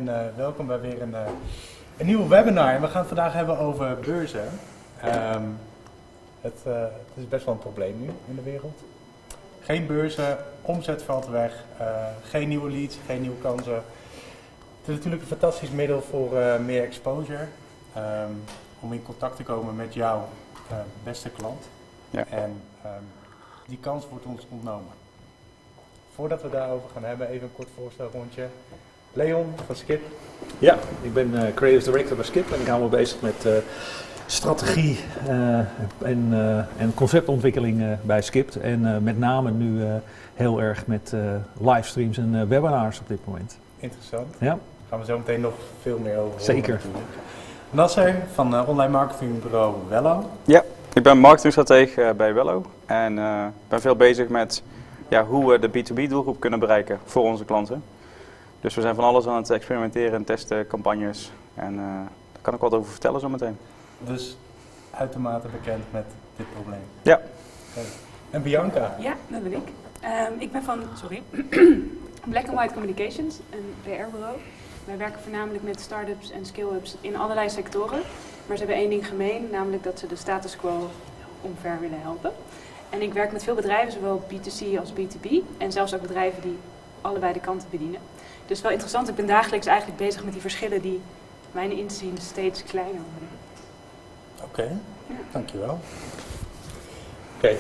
en welkom bij weer een nieuwe webinar. En we gaan het vandaag hebben over beurzen. Het is best wel een probleem nu in de wereld. Geen beurzen, omzet valt weg, geen nieuwe leads, geen nieuwe kansen. Het is natuurlijk een fantastisch middel voor meer exposure, om in contact te komen met jouw beste klant. Ja. En die kans wordt ons ontnomen. Voordat we daarover gaan hebben, even een kort voorstelrondje. Leon van Skip. Ja, ik ben Creative Director bij Skip en ik hou me bezig met strategie en conceptontwikkeling bij Skip. En met name nu heel erg met livestreams en webinars op dit moment. Interessant. Ja. Daar gaan we zo meteen nog veel meer over horen. Zeker. Natuurlijk. Nasser van online marketingbureau Wello. Ja, ik ben marketingstratege bij Wello en ben veel bezig met hoe we de B2B doelgroep kunnen bereiken voor onze klanten. Dus we zijn van alles aan het experimenteren en testen, campagnes en daar kan ik wat over vertellen zometeen. Dus uitermate bekend met dit probleem. Ja. Okay. En Bianca? Ja, dat ben ik. Ik ben van Black & White Communications, een PR-bureau. Wij werken voornamelijk met start-ups en scale-ups in allerlei sectoren. Maar ze hebben één ding gemeen, namelijk dat ze de status quo omver willen helpen. En ik werk met veel bedrijven, zowel B2C als B2B. En zelfs ook bedrijven die allebei de kanten bedienen. Dus wel interessant, ik ben dagelijks eigenlijk bezig met die verschillen die mijn inzien steeds kleiner worden. Oké, dankjewel. Oké,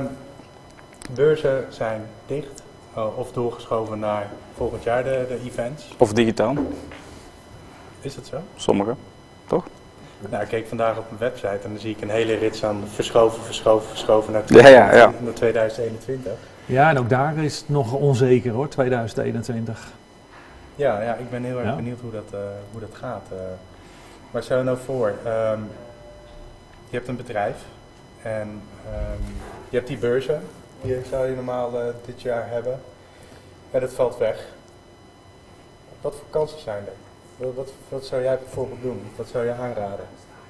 beurzen zijn dicht of doorgeschoven naar volgend jaar de events. Of digitaal. Is dat zo? Sommige, toch? Nou, ik keek vandaag op mijn website en dan zie ik een hele rits aan verschoven naar naar 2021. Ja, en ook daar is het nog onzeker hoor, 2021. Ja, ik ben heel erg benieuwd hoe dat gaat. Maar stel je nou voor, je hebt een bedrijf en je hebt die beurzen, die zou je normaal dit jaar hebben. En dat valt weg. Wat voor kansen zijn er? Wat zou jij bijvoorbeeld doen? Wat zou je aanraden?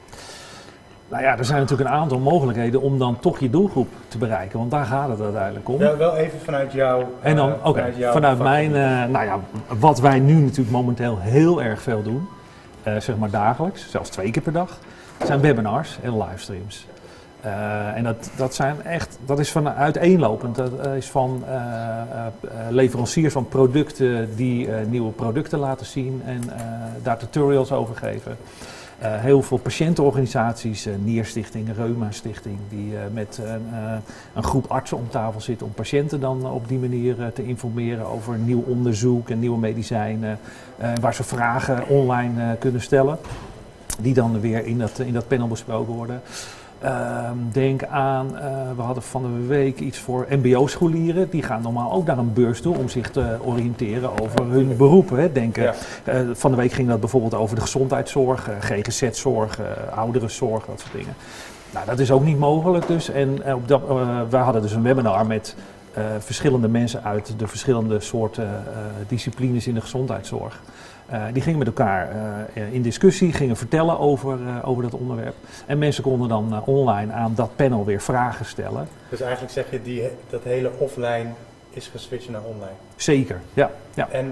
Nou ja, er zijn natuurlijk een aantal mogelijkheden om dan toch je doelgroep te bereiken, want daar gaat het uiteindelijk om. Ja, wel even vanuit jou. En dan, vanuit mijn, wat wij nu natuurlijk momenteel heel erg veel doen, zeg maar dagelijks, zelfs 2 keer per dag, zijn webinars en livestreams. En dat is van uiteenlopend. Dat is van leveranciers van producten die nieuwe producten laten zien en daar tutorials over geven. Heel veel patiëntenorganisaties, Nierstichting, Reuma Stichting, die met een groep artsen om tafel zitten om patiënten dan op die manier te informeren over nieuw onderzoek en nieuwe medicijnen, waar ze vragen online kunnen stellen, die dan weer in dat panel besproken worden. Denk aan, we hadden van de week iets voor mbo-scholieren. Die gaan normaal ook naar een beurs toe om zich te oriënteren over hun beroepen. Van de week ging dat bijvoorbeeld over de gezondheidszorg, GGZ-zorg, ouderenzorg, dat soort dingen. Nou, dat is ook niet mogelijk dus. En we hadden dus een webinar met verschillende mensen uit de verschillende soorten disciplines in de gezondheidszorg. Die gingen met elkaar in discussie, gingen vertellen over dat onderwerp. En mensen konden dan online aan dat panel weer vragen stellen. Dus eigenlijk zeg je dat hele offline is geswitcht naar online? Zeker, ja. En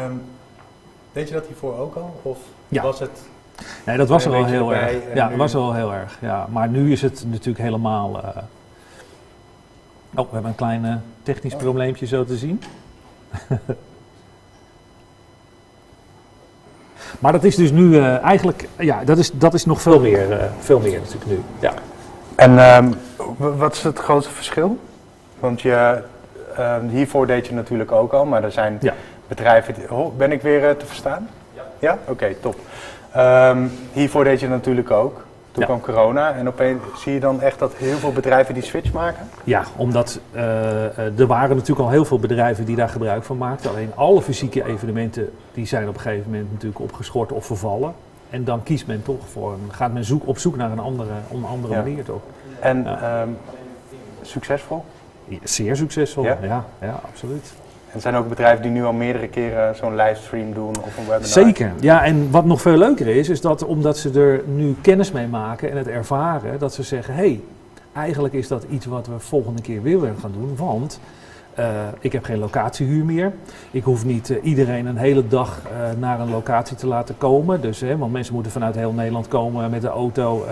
deed je dat hiervoor ook al? Of was het... Nee, dat was er al heel erg. Ja, dat was er al heel erg. Ja. Maar nu is het natuurlijk helemaal... we hebben een klein technisch probleempje zo te zien. Maar dat is dus nu eigenlijk, dat is nog veel meer natuurlijk nu. Ja. En wat is het grootste verschil? Want hiervoor deed je natuurlijk ook al, maar er zijn bedrijven... ben ik weer te verstaan? Ja? Oké, top. Hiervoor deed je natuurlijk ook. Toen kwam corona en opeens zie je dan echt dat heel veel bedrijven die switch maken? Ja, omdat er waren natuurlijk al heel veel bedrijven die daar gebruik van maakten. Alleen alle fysieke evenementen die zijn op een gegeven moment natuurlijk opgeschort of vervallen. En dan kiest men toch gaat men op zoek naar een andere manier toch. En succesvol? Ja, zeer succesvol, ja, absoluut. En er zijn ook bedrijven die nu al meerdere keren zo'n livestream doen of een webinar? Zeker, ja, en wat nog veel leuker is dat omdat ze er nu kennis mee maken en het ervaren, dat ze zeggen, eigenlijk is dat iets wat we volgende keer weer willen gaan doen, want Ik heb geen locatiehuur meer. Ik hoef niet iedereen een hele dag naar een locatie te laten komen. Dus, want mensen moeten vanuit heel Nederland komen met de auto.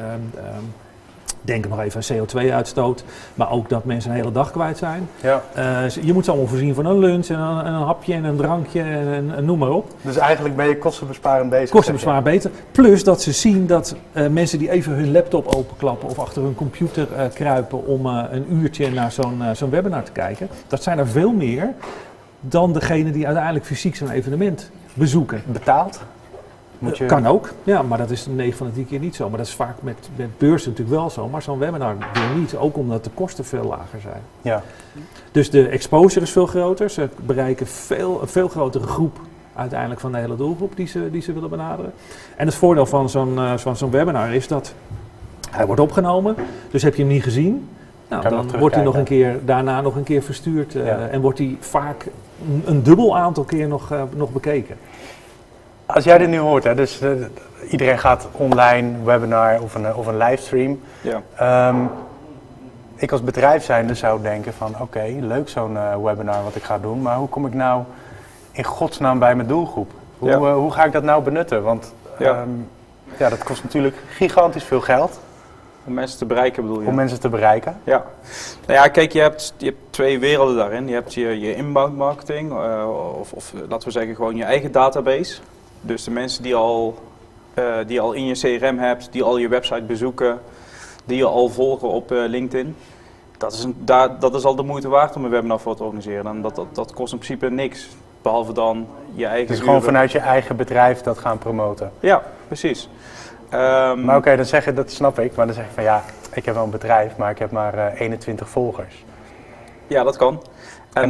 Denk nog even aan CO2-uitstoot, maar ook dat mensen een hele dag kwijt zijn. Ja. Je moet ze allemaal voorzien van een lunch en een hapje en een drankje en noem maar op. Dus eigenlijk ben je kostenbesparend bezig. Kostenbesparend beter. Plus dat ze zien dat mensen die even hun laptop openklappen of achter hun computer kruipen om een uurtje naar zo'n webinar te kijken. Dat zijn er veel meer dan degene die uiteindelijk fysiek zo'n evenement bezoeken. Betaald? Kan ook, ja, maar dat is 9 van de 10 keer niet zo. Maar dat is vaak met beurzen natuurlijk wel zo, maar zo'n webinar weer niet. Ook omdat de kosten veel lager zijn. Ja. Dus de exposure is veel groter. Ze bereiken een veel grotere groep uiteindelijk van de hele doelgroep die ze willen benaderen. En het voordeel van zo'n webinar is dat hij wordt opgenomen. Dus heb je hem niet gezien, nou, dan wordt hij daarna nog een keer verstuurd. En wordt hij vaak een dubbel aantal keer nog bekeken. Als jij dit nu hoort, hè, dus iedereen gaat online, webinar of een livestream. Ja. Ik als bedrijf zijnde zou denken van oké, leuk zo'n webinar wat ik ga doen, maar hoe kom ik nou in godsnaam bij mijn doelgroep? Hoe ga ik dat nou benutten? Want dat kost natuurlijk gigantisch veel geld. Om mensen te bereiken bedoel je? Om mensen te bereiken. Ja. Nou ja, kijk, je hebt 2 werelden daarin. Je hebt je inbound marketing, of laten we zeggen gewoon je eigen database. Dus de mensen die je al in je CRM hebt, die al je website bezoeken, die je al volgen op LinkedIn. Dat is al de moeite waard om een webinar voor te organiseren. En dat kost in principe niks, behalve dan je eigen Dus gewoon vanuit je eigen bedrijf dat gaan promoten. Ja, precies. Maar oké, dan zeg je, dat snap ik, maar dan zeg je van ja, ik heb wel een bedrijf, maar ik heb maar 21 volgers. Ja, dat kan. En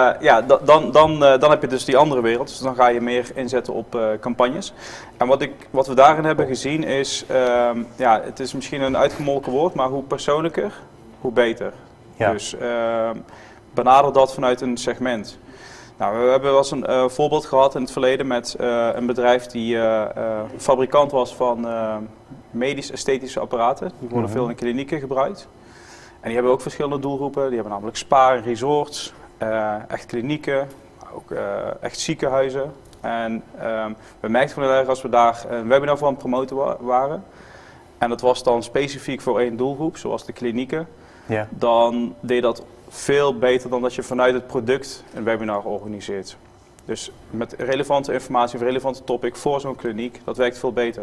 dan heb je dus die andere wereld, dus dan ga je meer inzetten op campagnes. En wat we daarin hebben gezien is, het is misschien een uitgemolken woord, maar hoe persoonlijker, hoe beter. Ja. Dus benader dat vanuit een segment. Nou, we hebben wel eens een voorbeeld gehad in het verleden met een bedrijf die fabrikant was van medisch-esthetische apparaten. Die worden veel in klinieken gebruikt. En die hebben ook verschillende doelgroepen. Die hebben namelijk spa en resorts, echt klinieken, ook echt ziekenhuizen. En we merkten gewoon heel erg als we daar een webinar voor aan het promoten waren. En dat was dan specifiek voor één doelgroep, zoals de klinieken. Ja. Dan deed dat veel beter dan dat je vanuit het product een webinar organiseert. Dus met relevante informatie of relevante topic voor zo'n kliniek, dat werkt veel beter.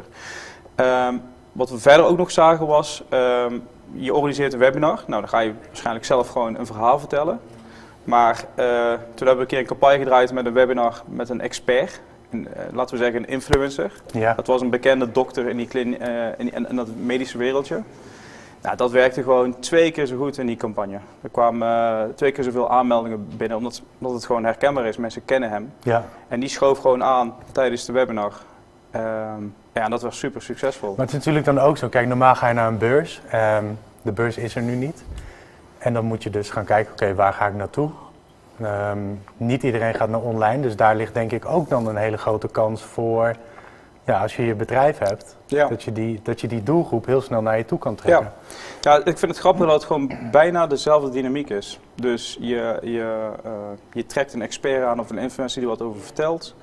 Wat we verder ook nog zagen was, je organiseert een webinar. Nou, dan ga je waarschijnlijk zelf gewoon een verhaal vertellen. Maar toen hebben we een keer een campagne gedraaid met een webinar met een expert. Laten we zeggen een influencer. Ja. Dat was een bekende dokter in dat medische wereldje. Nou, dat werkte gewoon 2 keer zo goed in die campagne. Er kwamen 2 keer zoveel aanmeldingen binnen, omdat het gewoon herkenbaar is. Mensen kennen hem. Ja. En die schoof gewoon aan tijdens de webinar. En dat was super succesvol. Maar het is natuurlijk dan ook zo. Kijk, normaal ga je naar een beurs. De beurs is er nu niet. En dan moet je dus gaan kijken, oké, waar ga ik naartoe? Niet iedereen gaat naar online. Dus daar ligt denk ik ook dan een hele grote kans voor... Ja, als je je bedrijf hebt, dat je die doelgroep heel snel naar je toe kan trekken. Ja, ik vind het grappig dat het gewoon bijna dezelfde dynamiek is. Dus je trekt een expert aan of een influencer die wat over vertelt.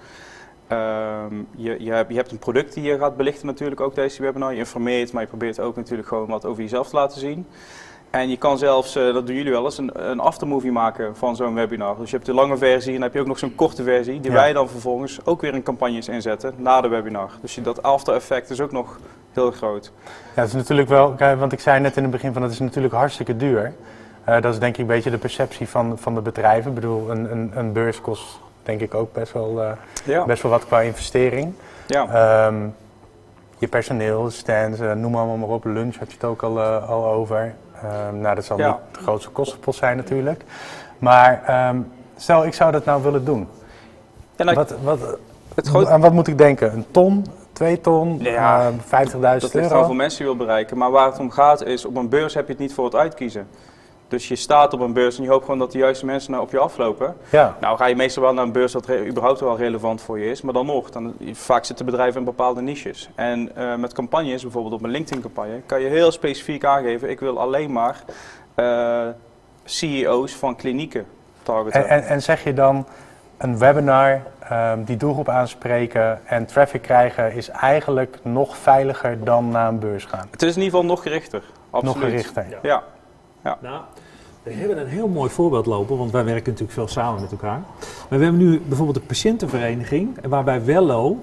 Je hebt een product die je gaat belichten natuurlijk ook deze webinar. Je informeert, maar je probeert ook natuurlijk gewoon wat over jezelf te laten zien. En je kan zelfs, dat doen jullie wel eens, een aftermovie maken van zo'n webinar. Dus je hebt de lange versie en dan heb je ook nog zo'n korte versie, die wij dan vervolgens ook weer in campagnes inzetten na de webinar. Dus dat after effect is ook nog heel groot. Ja, het is natuurlijk wel, want ik zei net in het begin van het is natuurlijk hartstikke duur. Dat is denk ik een beetje de perceptie van de bedrijven. Ik bedoel, een beurs kost denk ik ook best wel wat qua investering. Ja. Je personeel, stands, noem allemaal maar op, lunch had je het ook al over. Dat zal niet de grootste kostenpost zijn natuurlijk. Maar stel, ik zou dat nou willen doen. Ja, wat moet ik denken? Een ton? 2 ton? Ja, 50.000 euro? Dat ligt aan hoeveel mensen je wil bereiken. Maar waar het om gaat is, op een beurs heb je het niet voor het uitkiezen. Dus je staat op een beurs en je hoopt gewoon dat de juiste mensen op je aflopen. Ja. Nou ga je meestal wel naar een beurs dat überhaupt wel relevant voor je is. Maar dan nog, vaak zitten bedrijven in bepaalde niches. En met campagnes, bijvoorbeeld op een LinkedIn campagne, kan je heel specifiek aangeven. Ik wil alleen maar CEO's van klinieken targeten. En zeg je dan een webinar, die doelgroep aanspreken en traffic krijgen is eigenlijk nog veiliger dan naar een beurs gaan? Het is in ieder geval nog gerichter. Absoluut. Nog gerichter. Ja. Nou, we hebben een heel mooi voorbeeld lopen, want wij werken natuurlijk veel samen met elkaar. Maar we hebben nu bijvoorbeeld een patiëntenvereniging, waarbij Wello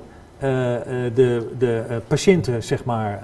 de patiënten zeg maar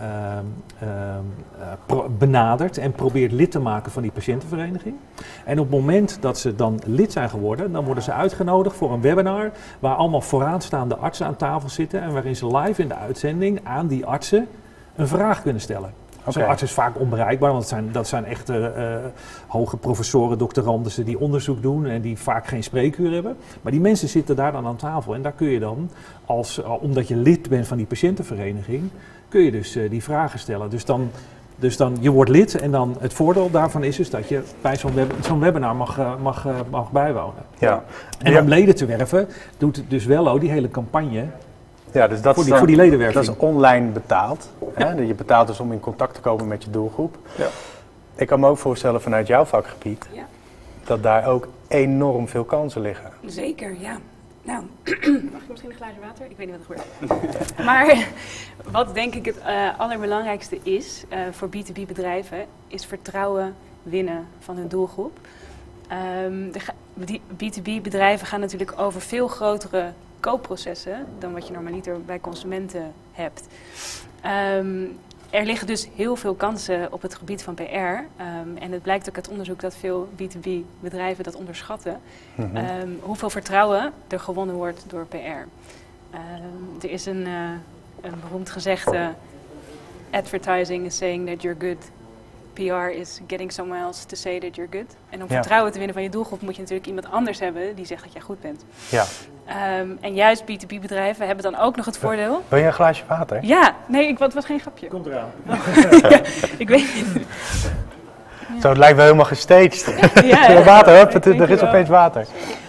benadert en probeert lid te maken van die patiëntenvereniging. En op het moment dat ze dan lid zijn geworden, dan worden ze uitgenodigd voor een webinar waar allemaal vooraanstaande artsen aan tafel zitten en waarin ze live in de uitzending aan die artsen een vraag kunnen stellen. Zo'n arts is vaak onbereikbaar, want dat zijn echt hoge professoren, doctorandussen die onderzoek doen en die vaak geen spreekuur hebben. Maar die mensen zitten daar dan aan tafel en daar kun je dan, omdat je lid bent van die patiëntenvereniging, kun je dus die vragen stellen. Dus dan je wordt lid en dan het voordeel daarvan is dus dat je bij zo'n webinar mag bijwonen. Ja. En om leden te werven doet dus Wello die hele campagne. Ja, dus dat voor die ledenwerving. Dat is online betaald. Hè? Je betaalt dus om in contact te komen met je doelgroep. Ja. Ik kan me ook voorstellen vanuit jouw vakgebied dat daar ook enorm veel kansen liggen. Zeker, ja. Nou, mag ik misschien een glaasje water? Ik weet niet wat er gebeurt. Maar wat denk ik het allerbelangrijkste is voor B2B bedrijven, is vertrouwen winnen van hun doelgroep. B2B bedrijven gaan natuurlijk over veel grotere koopprocessen dan wat je normaliter bij consumenten hebt. Er liggen dus heel veel kansen op het gebied van PR. En het blijkt ook uit onderzoek dat veel B2B bedrijven dat onderschatten. Hoeveel vertrouwen er gewonnen wordt door PR. Er is een beroemd gezegde: advertising is saying that you're good. PR is getting someone else to say that you're good. En om vertrouwen te winnen van je doelgroep moet je natuurlijk iemand anders hebben die zegt dat jij goed bent. Ja. En juist B2B bedrijven hebben dan ook nog het voordeel. Wil je een glaasje water? Ja, nee, het was geen grapje. Komt eraan. Ja, ik weet niet. Zo, het lijkt wel helemaal gestaged. Ja, water, er is opeens water.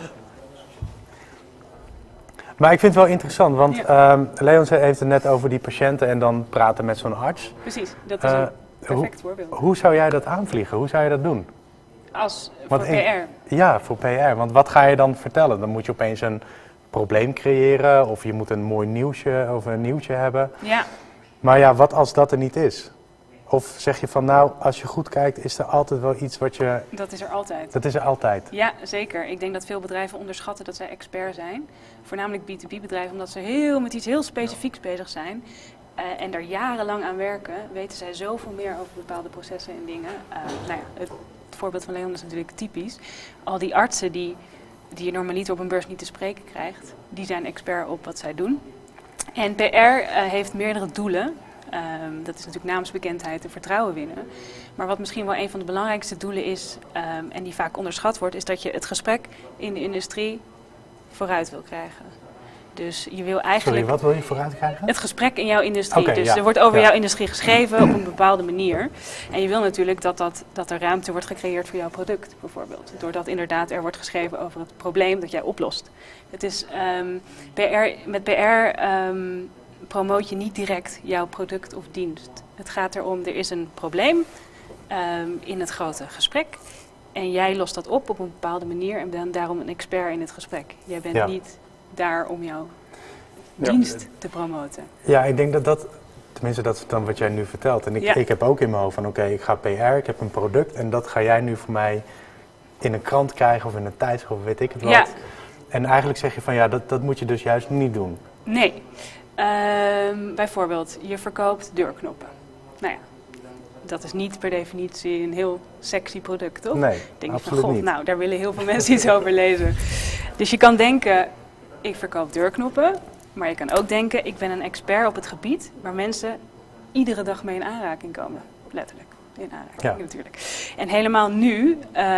Maar ik vind het wel interessant, want Leon heeft het net over die patiënten en dan praten met zo'n arts. Precies, dat is een perfect voorbeeld. Hoe zou jij dat aanvliegen? Hoe zou je dat doen? Voor PR? Ja, voor PR. Want wat ga je dan vertellen? Dan moet je opeens een probleem creëren of je moet een mooi nieuwsje of een nieuwtje hebben. Ja. Maar ja, wat als dat er niet is? Of zeg je van nou, als je goed kijkt, is er altijd wel iets wat je... Dat is er altijd. Dat is er altijd? Ja, zeker. Ik denk dat veel bedrijven onderschatten dat zij expert zijn. Voornamelijk B2B bedrijven, omdat ze met iets heel specifieks bezig zijn. En daar jarenlang aan werken, weten zij zoveel meer over bepaalde processen en dingen. Het voorbeeld van Leon is natuurlijk typisch. Al die artsen die je normaliter op een beurs niet te spreken krijgt, die zijn expert op wat zij doen. En PR heeft meerdere doelen. Dat is natuurlijk naamsbekendheid en vertrouwen winnen. Maar wat misschien wel een van de belangrijkste doelen is, en die vaak onderschat wordt, is dat je het gesprek in de industrie vooruit wil krijgen. Dus je wil eigenlijk... Sorry, wat wil je vooruit krijgen? Het gesprek in jouw industrie. Er wordt over jouw industrie geschreven op een bepaalde manier. En je wil natuurlijk dat er ruimte wordt gecreëerd voor jouw product, bijvoorbeeld. Doordat inderdaad er wordt geschreven over het probleem dat jij oplost. Het is met PR promoot je niet direct jouw product of dienst. Het gaat erom, er is een probleem in het grote gesprek. En jij lost dat op een bepaalde manier en bent daarom een expert in het gesprek. Jij bent niet daar om jouw dienst te promoten. Ja, ik denk dat tenminste dat is dan wat jij nu vertelt. En ik heb ook in mijn hoofd van oké, ik ga PR, ik heb een product en dat ga jij nu voor mij in een krant krijgen of in een tijdschrift of weet ik het wat. Ja. En eigenlijk zeg je van ja, dat moet je dus juist niet doen. Nee. Bijvoorbeeld, je verkoopt deurknoppen. Nou ja, dat is niet per definitie een heel sexy product, toch? Nee, denk absoluut van, niet. Nou, daar willen heel veel mensen iets over lezen. Dus je kan denken, ik verkoop deurknoppen. Maar je kan ook denken, ik ben een expert op het gebied waar mensen iedere dag mee in aanraking komen. Letterlijk, in aanraking natuurlijk. En helemaal nu,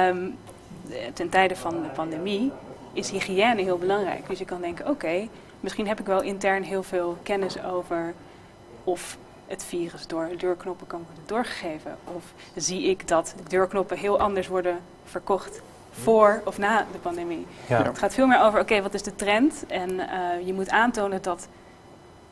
ten tijde van de pandemie, is hygiëne heel belangrijk. Dus je kan denken, oké, misschien heb ik wel intern heel veel kennis over of het virus door deurknoppen kan worden doorgegeven. Of zie ik dat deurknoppen heel anders worden verkocht voor of na de pandemie. Ja. Het gaat veel meer over, oké, wat is de trend? En je moet aantonen dat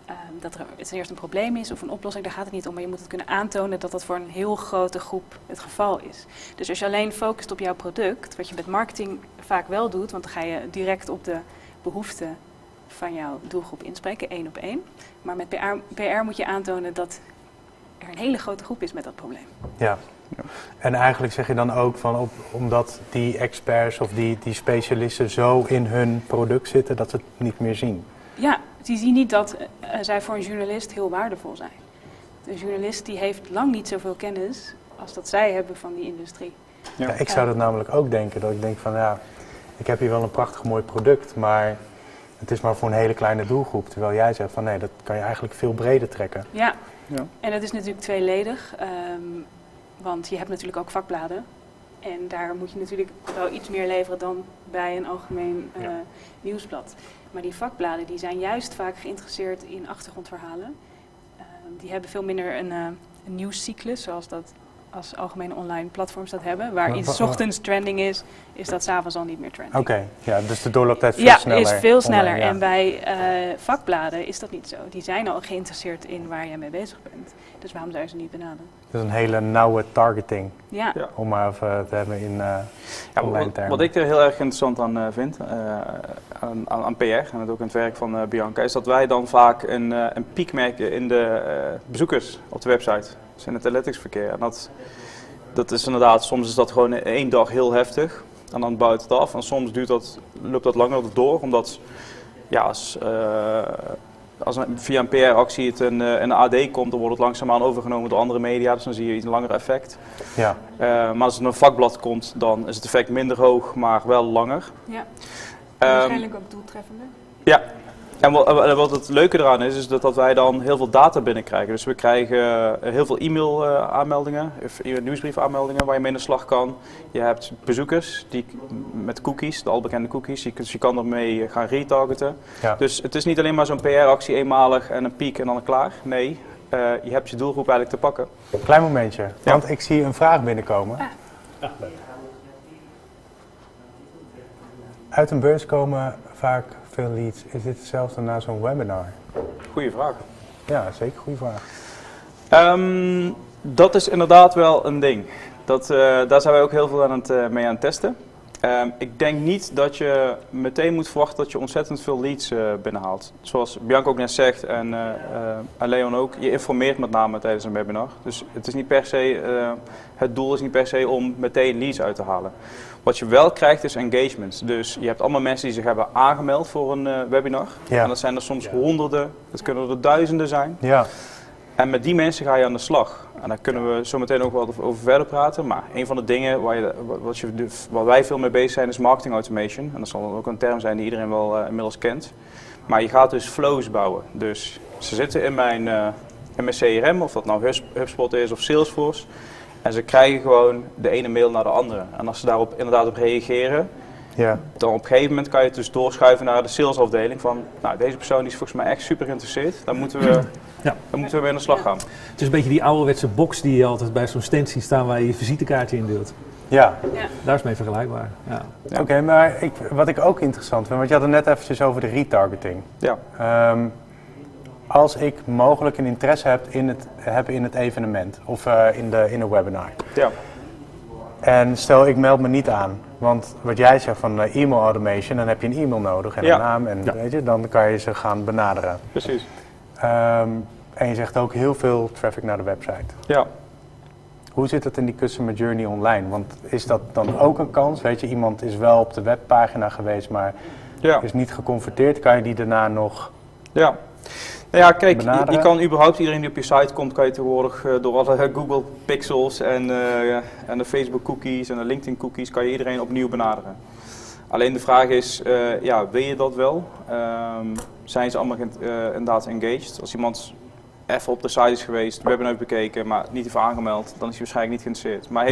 dat er ten eerste een probleem is of een oplossing, daar gaat het niet om. Maar je moet het kunnen aantonen dat dat voor een heel grote groep het geval is. Dus als je alleen focust op jouw product, wat je met marketing vaak wel doet, want dan ga je direct op de behoeften van jouw doelgroep inspreken, 1 op 1. Maar met PR moet je aantonen dat er een hele grote groep is met dat probleem. Ja. En eigenlijk zeg je dan ook van omdat die experts of die specialisten zo in hun product zitten dat ze het niet meer zien. Ja, die zien niet dat zij voor een journalist heel waardevol zijn. De journalist die heeft lang niet zoveel kennis als dat zij hebben van die industrie. Ja, ik zou dat namelijk ook denken. Dat ik denk van ja, ik heb hier wel een prachtig mooi product, maar het is maar voor een hele kleine doelgroep. Terwijl jij zegt van nee, dat kan je eigenlijk veel breder trekken. Ja, en dat is natuurlijk tweeledig. Want je hebt natuurlijk ook vakbladen. En daar moet je natuurlijk wel iets meer leveren dan bij een algemeen nieuwsblad. Maar die vakbladen die zijn juist vaak geïnteresseerd in achtergrondverhalen. Die hebben veel minder een nieuwscyclus, zoals dat als algemene online platforms dat hebben. Waar 's ochtends trending is dat 's avonds al niet meer trending. Oké, ja, dus de doorlooptijd veel sneller. Ja, is veel sneller. Online, ja. En bij vakbladen is dat niet zo. Die zijn al geïnteresseerd in waar jij mee bezig bent. Dus waarom zou je ze niet benaderen? Dat is een hele nauwe targeting. Ja. Om maar even te hebben in online termen. Wat ik er heel erg interessant aan vind, aan PR en ook in het werk van Bianca, is dat wij dan vaak een piek merken in de bezoekers op de website. Dus in het analytics verkeer. En dat is inderdaad, soms is dat gewoon 1 dag heel heftig en dan buit het af. En soms loopt dat langer door, omdat ja, als via een PR-actie het in een AD komt, dan wordt het langzaamaan overgenomen door andere media, dus dan zie je een langer effect. Ja. Maar als het een vakblad komt, dan is het effect minder hoog, maar wel langer. Ja. Waarschijnlijk ook doeltreffender. Ja. En wat het leuke eraan is dat wij dan heel veel data binnenkrijgen. Dus we krijgen heel veel e-mail aanmeldingen, nieuwsbrief aanmeldingen waar je mee aan de slag kan. Je hebt bezoekers met cookies, de al bekende cookies. Dus je kan ermee gaan retargeten. Ja. Dus het is niet alleen maar zo'n PR-actie eenmalig en een piek en dan klaar. Nee, je hebt je doelgroep eigenlijk te pakken. Klein momentje, want ik zie een vraag binnenkomen. Uit een beurs komen vaak veel leads. Is dit hetzelfde na zo'n webinar? Goeie vraag. Ja, zeker goede vraag. Dat is inderdaad wel een ding. Daar zijn wij ook heel veel mee aan het testen. Ik denk niet dat je meteen moet verwachten dat je ontzettend veel leads binnenhaalt. Zoals Bianca ook net zegt en Leon ook, je informeert met name tijdens een webinar. Dus het is niet per se, het doel is niet per se om meteen leads uit te halen. Wat je wel krijgt is engagement. Dus je hebt allemaal mensen die zich hebben aangemeld voor een webinar. Ja. En dat zijn er soms honderden, het kunnen er duizenden zijn. Ja. En met die mensen ga je aan de slag. En daar kunnen we zo meteen ook wel over verder praten. Maar een van de dingen waar wij veel mee bezig zijn is marketing automation. En dat zal ook een term zijn die iedereen wel inmiddels kent. Maar je gaat dus flows bouwen. Dus ze zitten in mijn CRM, of dat nou HubSpot is of Salesforce. En ze krijgen gewoon de ene mail naar de andere. En als ze daarop inderdaad op reageren, dan op een gegeven moment kan je het dus doorschuiven naar de salesafdeling. Van, nou, deze persoon die is volgens mij echt super geïnteresseerd. Dan moeten we mee aan de slag gaan. Het is een beetje die ouderwetse box die je altijd bij zo'n stand ziet staan waar je je visitekaartje in deelt. Ja. Daar is mee vergelijkbaar. Ja. Oké, maar wat ik ook interessant vind, want je had het net eventjes over de retargeting. Ja. Als ik mogelijk een interesse heb in het evenement of in een webinar. Ja. En stel ik meld me niet aan, want wat jij zegt van e-mail automation, dan heb je een e-mail nodig en een naam en weet je, dan kan je ze gaan benaderen. Precies. En je zegt ook heel veel traffic naar de website. Ja. Hoe zit het in die customer journey online? Want is dat dan ook een kans? Weet je, iemand is wel op de webpagina geweest, maar is niet geconverteerd. Kan je die daarna nog... Ja. Nou ja, kijk, je kan überhaupt iedereen die op je site komt, kan je tegenwoordig door alle Google Pixels en de Facebook cookies en de LinkedIn cookies, kan je iedereen opnieuw benaderen. Alleen de vraag is, wil je dat wel? Zijn ze allemaal inderdaad engaged? Als iemand even op de site is geweest, het webinar heeft bekeken, maar niet heeft aangemeld, dan is hij waarschijnlijk niet geïnteresseerd. Maar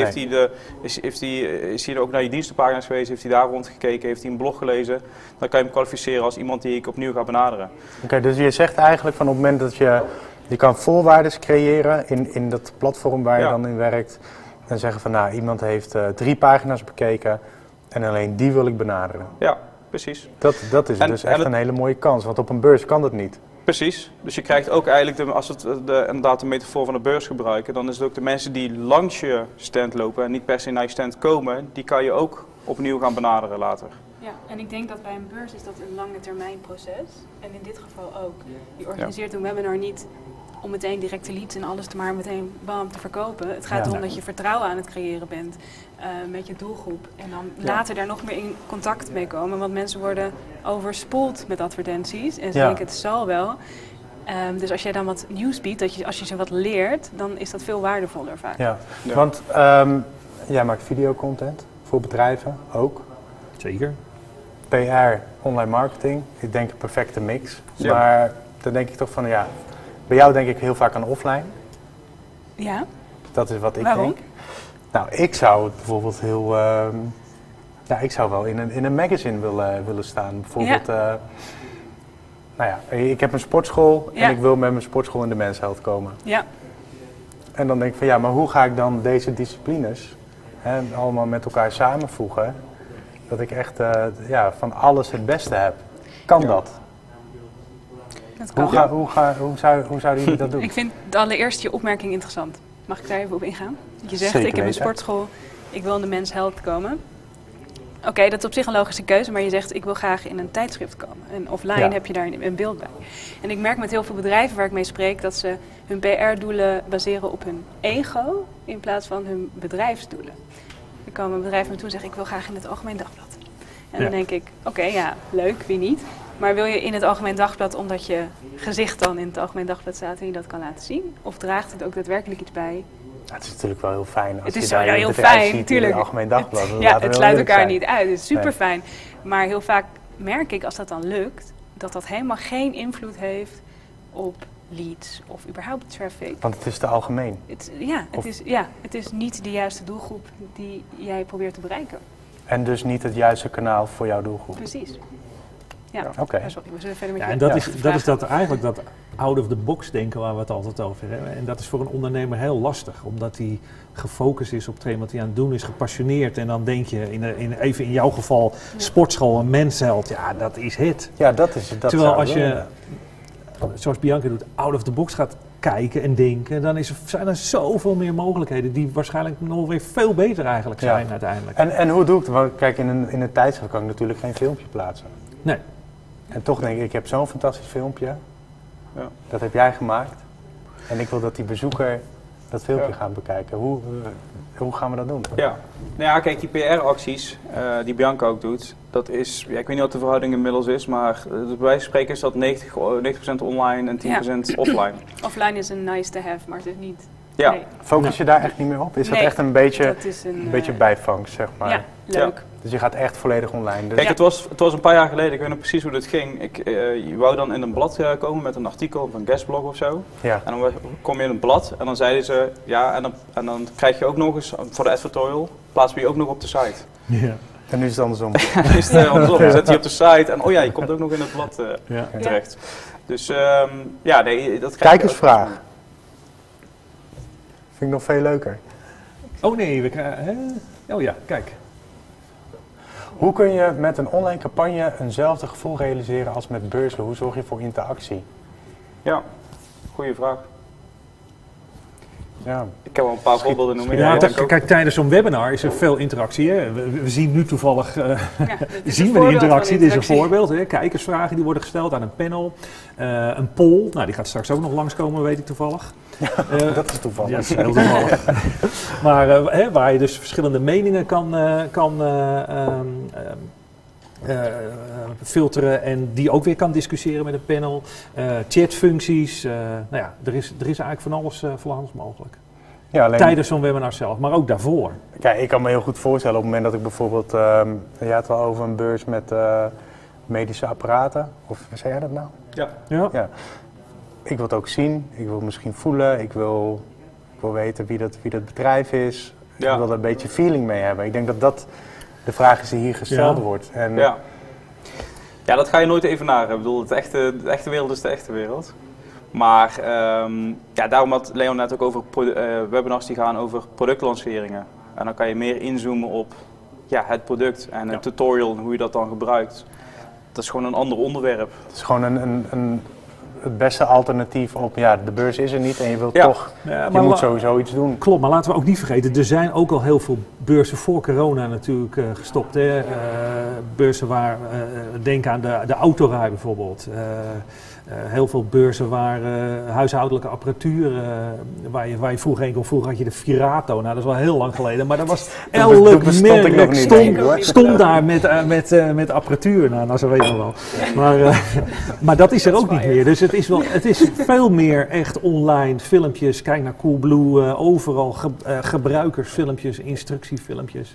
is hij ook naar je dienstenpagina's geweest, heeft hij daar rondgekeken, heeft hij een blog gelezen, dan kan je hem kwalificeren als iemand die ik opnieuw ga benaderen. Oké, dus je zegt eigenlijk van op het moment dat je kan voorwaarden creëren in dat platform waar je dan in werkt, en zeggen van nou, iemand heeft 3 pagina's bekeken en alleen die wil ik benaderen. Ja, precies. Dat is dus echt een hele mooie kans, want op een beurs kan dat niet. Precies. Dus je krijgt ook eigenlijk, als we inderdaad de metafoor van de beurs gebruiken, dan is het ook de mensen die langs je stand lopen en niet per se naar je stand komen, die kan je ook opnieuw gaan benaderen later. Ja, en ik denk dat bij een beurs is dat een lange termijn proces. En in dit geval ook. Je organiseert een webinar niet om meteen directe leads en alles maar meteen bam te verkopen. Het gaat erom dat je vertrouwen aan het creëren bent met je doelgroep. En dan later daar nog meer in contact mee komen. Want mensen worden overspoeld met advertenties. En ze denken het zal wel. Dus als jij dan wat nieuws biedt, als je ze wat leert, dan is dat veel waardevoller vaak. Ja, want jij maakt videocontent voor bedrijven ook. Zeker. PR, online marketing, ik denk een perfecte mix. Ja. Maar dan denk ik toch van, bij jou denk ik heel vaak aan offline. Ja. Dat is wat ik Waarom? denk. Nou, ik zou het bijvoorbeeld heel, ik zou wel in een magazine willen staan. Bijvoorbeeld, ik heb een sportschool en ik wil met mijn sportschool in de Men's Health komen. Ja. En dan denk ik van, maar hoe ga ik dan deze disciplines allemaal met elkaar samenvoegen? Dat ik echt van alles het beste heb. Kan dat? Dat kan. Hoe zouden jullie dat doen? Ik vind allereerst je opmerking interessant. Mag ik daar even op ingaan? Je zegt, ik heb een sportschool, ik wil in de Men's Health komen. Oké, dat is op zich een logische keuze, maar je zegt, ik wil graag in een tijdschrift komen. En offline heb je daar een beeld bij. En ik merk met heel veel bedrijven waar ik mee spreek, dat ze hun PR-doelen baseren op hun ego in plaats van hun bedrijfsdoelen. Er komen bedrijven me toe en zeggen, ik wil graag in het Algemeen Dagblad. En dan denk ik, oké, leuk, wie niet. Maar wil je in het Algemeen Dagblad omdat je gezicht dan in het Algemeen Dagblad staat en je dat kan laten zien? Of draagt het ook daadwerkelijk iets bij? Het is natuurlijk wel heel fijn als het is je daar heel het fijn, ziet natuurlijk. In het Algemeen Dagblad. Het sluit elkaar niet uit. Het is super fijn. Maar heel vaak merk ik als dat dan lukt, dat dat helemaal geen invloed heeft op leads of überhaupt traffic. Want het is te algemeen. Het is niet de juiste doelgroep die jij probeert te bereiken. En dus niet het juiste kanaal voor jouw doelgroep. Precies. Ja, oké. Sorry, we zullen verder met en dat is eigenlijk dat out-of-the-box denken waar we het altijd over hebben. En dat is voor een ondernemer heel lastig, omdat hij gefocust is op hetgeen wat hij aan het doen is, gepassioneerd. En dan denk je, even in jouw geval, sportschool, een Men's Health, dat is het. Ja, dat is het. Terwijl als je, zoals Bianca doet, out-of-the-box gaat kijken en denken, dan zijn er zoveel meer mogelijkheden die waarschijnlijk nog weer veel beter eigenlijk zijn uiteindelijk. En hoe doe ik het? Want kijk, in een tijdschrift kan ik natuurlijk geen filmpje plaatsen. Nee. En toch denk ik heb zo'n fantastisch filmpje. Ja. Dat heb jij gemaakt. En ik wil dat die bezoeker dat filmpje gaat bekijken. Hoe gaan we dat doen? Ja, kijk, die PR-acties die Bianca ook doet, dat is, ik weet niet wat de verhouding inmiddels is, maar bij wijze van spreken is dat 90% online en 10% offline. Offline is een nice to have, maar het is niet... Ja. Nee. Focus je daar echt niet meer op? Is dat echt een beetje bijvangst, zeg maar? Ja, leuk. Ja. Dus je gaat echt volledig online? Dus kijk, het was een paar jaar geleden, ik weet nog precies hoe dit ging. Je wou dan in een blad komen met een artikel of een guestblog of zo. Ja. En dan kom je in een blad en dan zeiden ze, en dan krijg je ook nog eens, voor de advertorial, plaatsen we je ook nog op de site. Ja. En nu is het andersom. Nu is het andersom, dan zet je op de site en je komt ook nog in het blad terecht. Dus dat krijg kijkersvraag. Vind ik nog veel leuker. Oh nee, kijk. Hoe kun je met een online campagne eenzelfde gevoel realiseren als met beurzen? Hoe zorg je voor interactie? Ja, goede vraag. Ja. Ik kan wel een paar voorbeelden noemen. Kijk, tijdens zo'n webinar is er veel interactie. Hè? We zien nu toevallig zien we de interactie. Dit is een voorbeeld. Hè? Kijkersvragen die worden gesteld aan een panel. Een poll, die gaat straks ook nog langskomen, weet ik toevallig. Dat is toevallig. Ja, dat is heel toevallig. Maar waar je dus verschillende meningen kan filteren en die ook weer kan discussiëren met een panel. Chatfuncties. Er is eigenlijk van alles mogelijk. Ja, tijdens zo'n webinar zelf, maar ook daarvoor. Kijk, ik kan me heel goed voorstellen op het moment dat ik bijvoorbeeld... je had het wel over een beurs met medische apparaten. Of zei jij dat nou? Ja. Ik wil het ook zien, ik wil het misschien voelen, ik wil weten wie dat bedrijf is. Ja. Ik wil er een beetje feeling mee hebben. Ik denk dat de vraag is die hier gesteld wordt. En ja, dat ga je nooit evenaren. Ik bedoel, de echte wereld is de echte wereld. Maar daarom had Leon net ook over webinars die gaan over productlanceringen. En dan kan je meer inzoomen op het product en een tutorial, hoe je dat dan gebruikt. Dat is gewoon een ander onderwerp. Het is gewoon een het beste alternatief op, de beurs is er niet en je wilt toch, je moet sowieso iets doen. Klopt, maar laten we ook niet vergeten, er zijn ook al heel veel beurzen voor corona natuurlijk gestopt. Hè? Beurzen waar, denk aan de autorij bijvoorbeeld. Heel veel beurzen waar huishoudelijke apparatuur, waar je vroeger heen kon. Vroeger had je de Virato, nou dat is wel heel lang geleden, maar dat was elk merk stond daar met apparatuur. Nou zo weet je wel. Maar dat is er ook niet meer. Dus het is veel meer echt online filmpjes. Kijk naar Coolblue, overal gebruikersfilmpjes, instructiefilmpjes.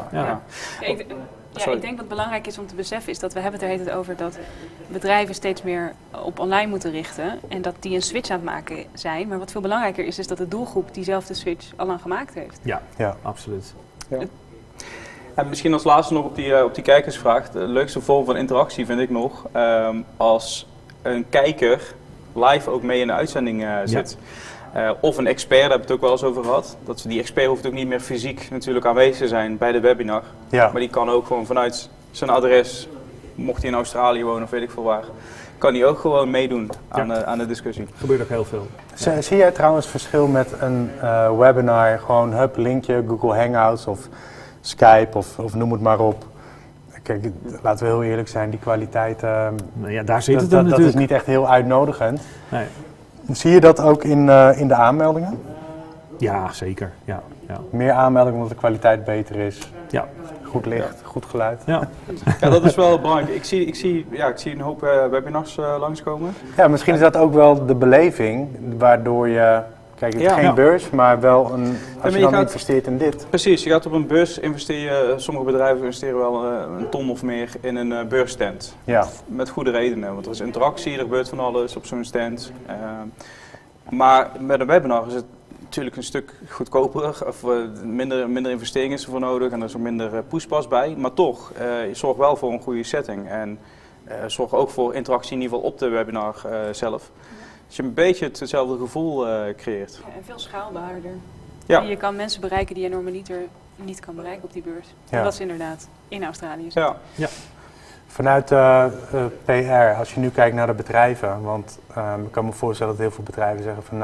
Ik denk wat belangrijk is om te beseffen is dat we hebben het over dat bedrijven steeds meer op online moeten richten en dat die een switch aan het maken zijn. Maar wat veel belangrijker is dat de doelgroep diezelfde switch al lang gemaakt heeft. Ja, absoluut. Ja. En misschien als laatste nog op die kijkersvraag. De leukste vorm van interactie vind ik nog als een kijker live ook mee in de uitzending zit. Of een expert, daar hebben we het ook wel eens over gehad. Die expert hoeft ook niet meer fysiek natuurlijk aanwezig te zijn bij de webinar. Ja. Maar die kan ook gewoon vanuit zijn adres, mocht hij in Australië wonen of weet ik veel waar, kan hij ook gewoon meedoen aan de discussie. Er gebeurt ook heel veel. Zie jij trouwens verschil met een webinar, gewoon linkje, Google Hangouts of Skype of noem het maar op. Kijk, laten we heel eerlijk zijn, die kwaliteit, daar zit het natuurlijk. Dat is niet echt heel uitnodigend. Nee. Zie je dat ook in de aanmeldingen? Ja, zeker. Ja. Meer aanmeldingen omdat de kwaliteit beter is. Ja. Goed licht, goed geluid. Ja, dat is wel belangrijk. Ik zie een hoop webinars langskomen. Ja, misschien is dat ook wel de beleving waardoor je... Kijk, het is geen beurs, maar wel als je dan investeert in dit. Precies, je gaat op een beurs investeren. Sommige bedrijven investeren wel een ton of meer in een beursstand. Ja. Met goede redenen, want er is interactie, er gebeurt van alles op zo'n stand. Maar met een webinar is het natuurlijk een stuk goedkoper, of minder investering is er voor nodig en er is ook minder pushpas bij. Maar toch, je zorgt wel voor een goede setting en zorg ook voor interactie in ieder geval op de webinar zelf. Dat je een beetje hetzelfde gevoel creëert. Ja, en veel schaalbaarder. Ja. En je kan mensen bereiken die je normaliter niet kan bereiken op die beurs. Ja. En dat is inderdaad in Australië. Ja. Vanuit PR, als je nu kijkt naar de bedrijven, want ik kan me voorstellen dat heel veel bedrijven zeggen van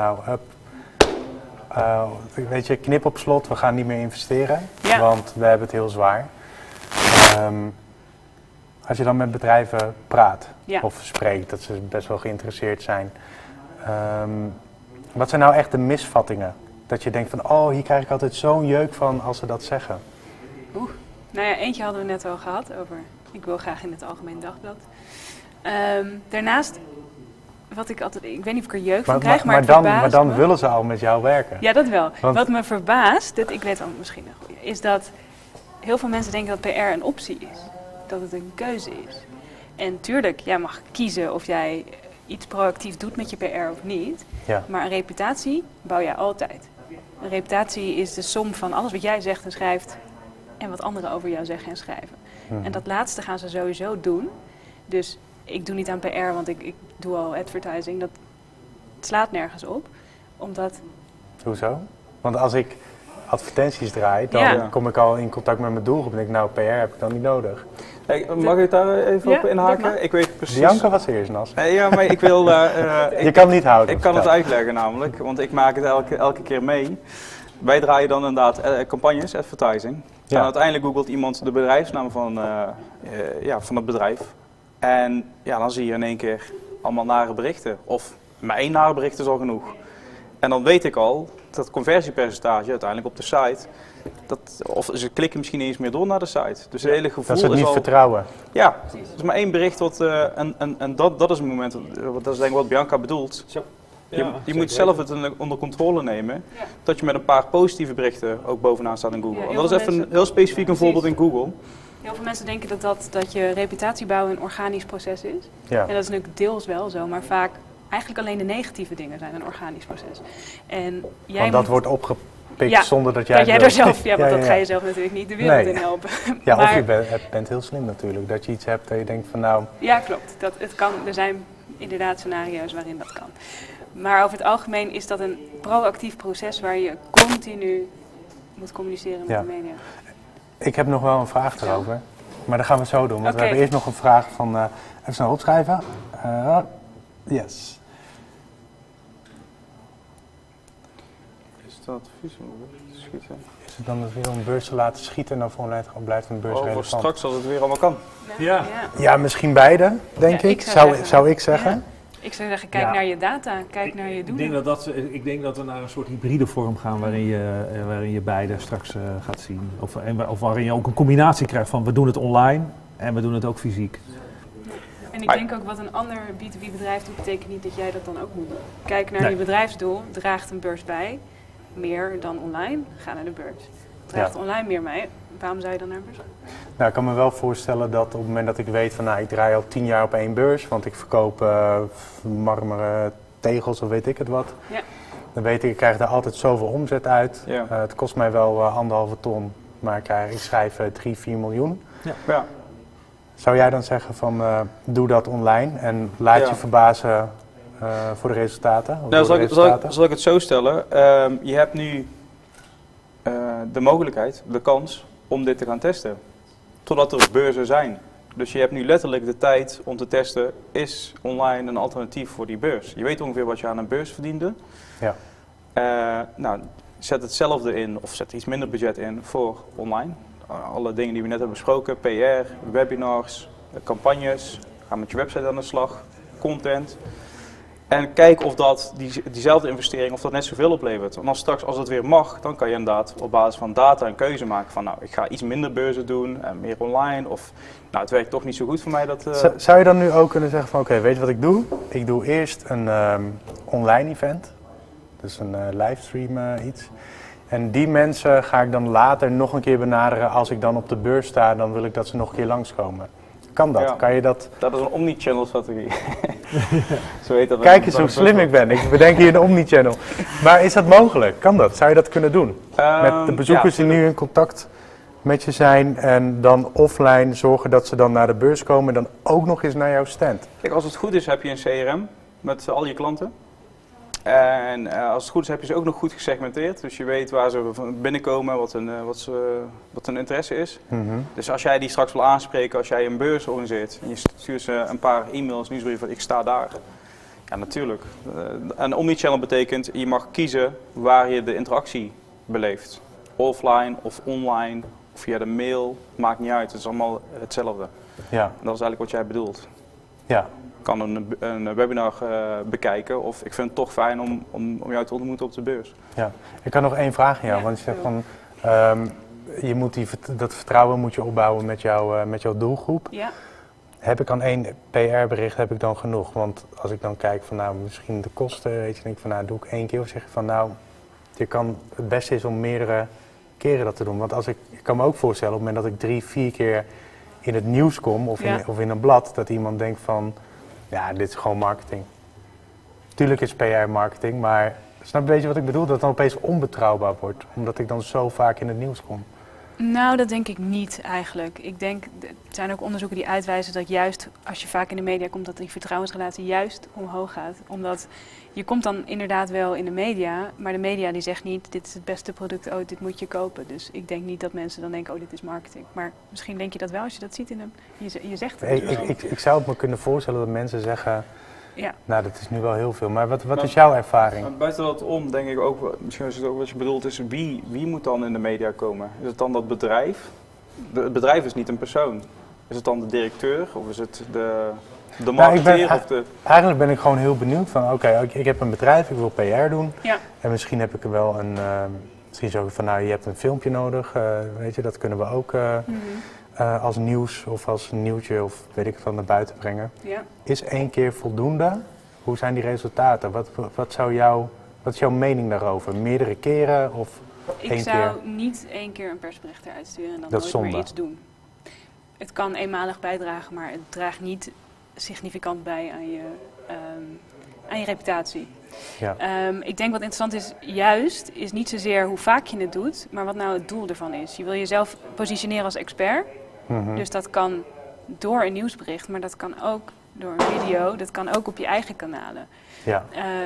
weet je, knip op slot, we gaan niet meer investeren, want we hebben het heel zwaar. Als je dan met bedrijven praat of spreekt, dat ze best wel geïnteresseerd zijn. Wat zijn nou echt de misvattingen? Dat je denkt van, hier krijg ik altijd zo'n jeuk van als ze dat zeggen. Nou ja, eentje hadden we net al gehad over, ik wil graag in het Algemeen Dagblad. Daarnaast, wat ik altijd, ik weet niet of ik er jeuk van krijg, maar dan willen ze al met jou werken. Ja, dat wel. Wat me verbaast, ik weet al misschien een goede, is dat heel veel mensen denken dat PR een optie is. Dat het een keuze is. En tuurlijk, jij mag kiezen of jij iets proactief doet met je PR of niet. Ja. Maar een reputatie bouw jij altijd. Een reputatie is de som van alles wat jij zegt en schrijft en wat anderen over jou zeggen en schrijven. En dat laatste gaan ze sowieso doen. Dus ik doe niet aan PR, want ik doe al advertising. Dat slaat nergens op. Omdat... Hoezo? Want als ik advertenties draai, dan kom ik al in contact met mijn doelgroep en denk ik, PR heb ik dan niet nodig. Hey, mag ik daar even op inhaken? Ik weet precies. Bianca was eerst, Nas. Ja, maar ik wil... je kan het niet houden. Ik kan het uitleggen namelijk, want ik maak het elke keer mee. Wij draaien dan inderdaad campagnes, advertising. Ja. En uiteindelijk googelt iemand de bedrijfsnaam van het bedrijf. En dan zie je in één keer allemaal nare berichten. Of maar 1 nare bericht is al genoeg. En dan weet ik al dat conversiepercentage uiteindelijk op de site... of ze klikken misschien niet eens meer door naar de site. Dus het hele gevoel dat ze het niet vertrouwen. Ja, er is maar 1 bericht en dat is een moment, dat is denk ik wat Bianca bedoelt. Je moet zelf het onder controle nemen, dat je met een paar positieve berichten ook bovenaan staat in Google. En dat is even heel specifiek een voorbeeld in Google. Heel veel mensen denken dat je reputatie bouwen een organisch proces is. Ja. En dat is natuurlijk deels wel zo, maar vaak eigenlijk alleen de negatieve dingen zijn een organisch proces. En want dat wordt opgepikt zonder dat jij... er zelf, want dat ga je zelf natuurlijk niet de wereld in helpen. Ja, maar, of je bent heel slim natuurlijk, dat je iets hebt dat je denkt van nou... Ja, klopt. Er zijn inderdaad scenario's waarin dat kan. Maar over het algemeen is dat een proactief proces waar je continu moet communiceren met de media. Ik heb nog wel een vraag erover, maar dat gaan we zo doen. Want we hebben eerst nog een vraag van, even snel opschrijven. Yes. dan advies om schieten? Is het dan dat weer een beurs te laten schieten en dan voor online blijft een beurs relevant? Voor straks als het weer allemaal kan. Ja, misschien beide, denk ik. Zou ik zeggen. Ja. Ik zou zeggen, kijk naar je data, kijk naar je doelen. Ik denk dat we naar een soort hybride vorm gaan waarin je beide straks gaat zien. Of waarin je ook een combinatie krijgt van we doen het online en we doen het ook fysiek. En ik denk ook wat een ander B2B-bedrijf doet, betekent niet dat jij dat dan ook moet doen. Kijk naar je bedrijfsdoel, draagt een beurs bij, meer dan online, ga naar de beurs. Draagt online meer bij, waarom zou je dan naar een beurs gaan? Nou, ik kan me wel voorstellen dat op het moment dat ik weet van ik draai al 10 jaar op één beurs, want ik verkoop marmeren tegels of weet ik het wat. Ja. Dan weet ik krijg daar altijd zoveel omzet uit. Ja. Het kost mij wel 1,5 ton, maar ik schrijf 3-4 miljoen. Ja. Zou jij dan zeggen van doe dat online en laat je verbazen voor de resultaten? Nou, zal ik het zo stellen. Je hebt nu de mogelijkheid, de kans om dit te gaan testen. Totdat er beurzen zijn. Dus je hebt nu letterlijk de tijd om te testen, is online een alternatief voor die beurs? Je weet ongeveer wat je aan een beurs verdiende. Ja. Nou, zet hetzelfde in of zet iets minder budget in voor online. Alle dingen die we net hebben besproken, PR, webinars, campagnes, ga met je website aan de slag, content. En kijk of dat diezelfde investering, of dat net zoveel oplevert. Want straks als het weer mag, dan kan je inderdaad op basis van data een keuze maken van ik ga iets minder beurzen doen en meer online. Of het werkt toch niet zo goed voor mij. Zou je dan nu ook kunnen zeggen van oké, weet je wat ik doe? Ik doe eerst een online event, dus een livestream iets. En die mensen ga ik dan later nog een keer benaderen. Als ik dan op de beurs sta, dan wil ik dat ze nog een keer langskomen. Kan dat? Ja. Kan je dat? Dat is een omnichannel strategie. Zo heet dat. Kijk eens hoe slim ik ben. Ik bedenk hier een omnichannel. Maar is dat mogelijk? Kan dat? Zou je dat kunnen doen? Met de bezoekers die nu in contact met je zijn en dan offline zorgen dat ze dan naar de beurs komen en dan ook nog eens naar jouw stand. Kijk, als het goed is heb je een CRM met al je klanten. En als het goed is heb je ze ook nog goed gesegmenteerd. Dus je weet waar ze binnenkomen, wat hun interesse is. Mm-hmm. Dus als jij die straks wil aanspreken, als jij een beurs organiseert en je stuurt ze een paar e-mails, nieuwsbrief van ik sta daar. Ja, natuurlijk. En omnichannel betekent je mag kiezen waar je de interactie beleeft. Offline of online of via de mail, maakt niet uit. Het is allemaal hetzelfde. Ja. En dat is eigenlijk wat jij bedoelt. Ja. Ik kan een webinar bekijken of ik vind het toch fijn om jou te ontmoeten op de beurs. Ja, ik had nog één vraag aan jou, want je zegt van je moet dat vertrouwen moet je opbouwen met jouw doelgroep. Ja. Heb ik aan één PR-bericht heb ik dan genoeg? Want als ik dan kijk van misschien de kosten, weet je, denk ik van doe ik 1 keer of zeg je van het beste is om meerdere keren dat te doen. Want ik kan me ook voorstellen op het moment dat ik 3-4 keer in het nieuws kom of in een blad, dat iemand denkt van ja, dit is gewoon marketing. Tuurlijk is PR marketing, maar snap je wat ik bedoel? Dat het dan opeens onbetrouwbaar wordt, omdat ik dan zo vaak in het nieuws kom. Nou, dat denk ik niet eigenlijk. Ik denk, er zijn ook onderzoeken die uitwijzen dat juist als je vaak in de media komt, dat die vertrouwensrelatie juist omhoog gaat. Omdat je komt dan inderdaad wel in de media, maar de media die zegt niet, dit is het beste product ooit, dit moet je kopen. Dus ik denk niet dat mensen dan denken, dit is marketing. Maar misschien denk je dat wel als je dat ziet in hem. Je zegt het. Ik zou het me kunnen voorstellen dat mensen zeggen, nou dat is nu wel heel veel. Maar wat is jouw ervaring? Buiten dat om denk ik ook, misschien is het ook wat je bedoelt, is wie moet dan in de media komen? Is het dan dat bedrijf? Het bedrijf is niet een persoon. Is het dan de directeur of is het de marketeer? Eigenlijk ben ik gewoon heel benieuwd van ik heb een bedrijf, ik wil PR doen. Ja. En misschien heb ik er wel misschien zo van je hebt een filmpje nodig, weet je, dat kunnen we ook als nieuws of als nieuwtje of weet ik wat naar buiten brengen. Ja. Is 1 keer voldoende? Hoe zijn die resultaten? Wat is jouw mening daarover? Meerdere keren of 1 keer? Ik zou niet 1 keer een persbericht eruit sturen en dan nooit meer iets doen. Het kan eenmalig bijdragen, maar het draagt niet significant bij aan je reputatie. Ja. Ik denk wat interessant is niet zozeer hoe vaak je het doet, maar wat nou het doel ervan is. Je wil jezelf positioneren als expert, dus dat kan door een nieuwsbericht, maar dat kan ook door een video, dat kan ook op je eigen kanalen. Ja.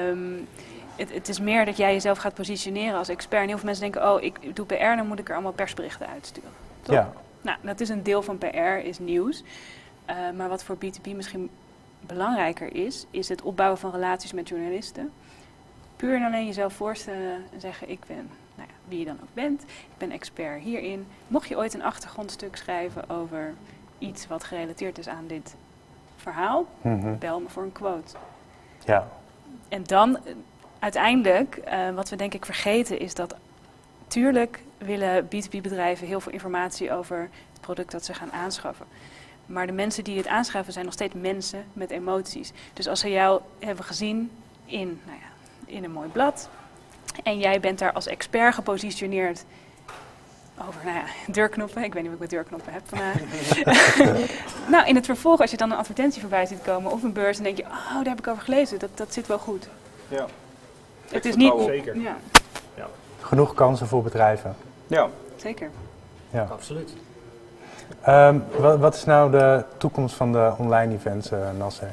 Het is meer dat jij jezelf gaat positioneren als expert. En heel veel mensen denken, ik doe PR, dan moet ik er allemaal persberichten uitsturen. Toch? Ja. Nou, dat is een deel van PR, is nieuws. Maar wat voor B2B misschien belangrijker is het opbouwen van relaties met journalisten. puur en alleen jezelf voorstellen en zeggen, ik ben, nou ja, wie je dan ook bent, ik ben expert hierin. Mocht je ooit een achtergrondstuk schrijven over iets wat gerelateerd is aan dit verhaal, bel me voor een quote. Ja. En dan, uiteindelijk, wat we denk ik vergeten is dat, tuurlijk willen B2B-bedrijven heel veel informatie over het product dat ze gaan aanschaffen. Maar de mensen die het aanschaffen zijn nog steeds mensen met emoties. Dus als ze jou hebben gezien in een mooi blad en jij bent daar als expert gepositioneerd over deurknoppen. Ik weet niet of ik met deurknoppen heb vandaag. Nou, in het vervolg, als je dan een advertentie voorbij ziet komen of een beurs, dan denk je, oh, daar heb ik over gelezen. Dat zit wel goed. Ja. Het is niet... Zeker. Ja. Ja. Genoeg kansen voor bedrijven. Ja. Zeker. Ja. Absoluut. Wat is nou de toekomst van de online events, Nasser?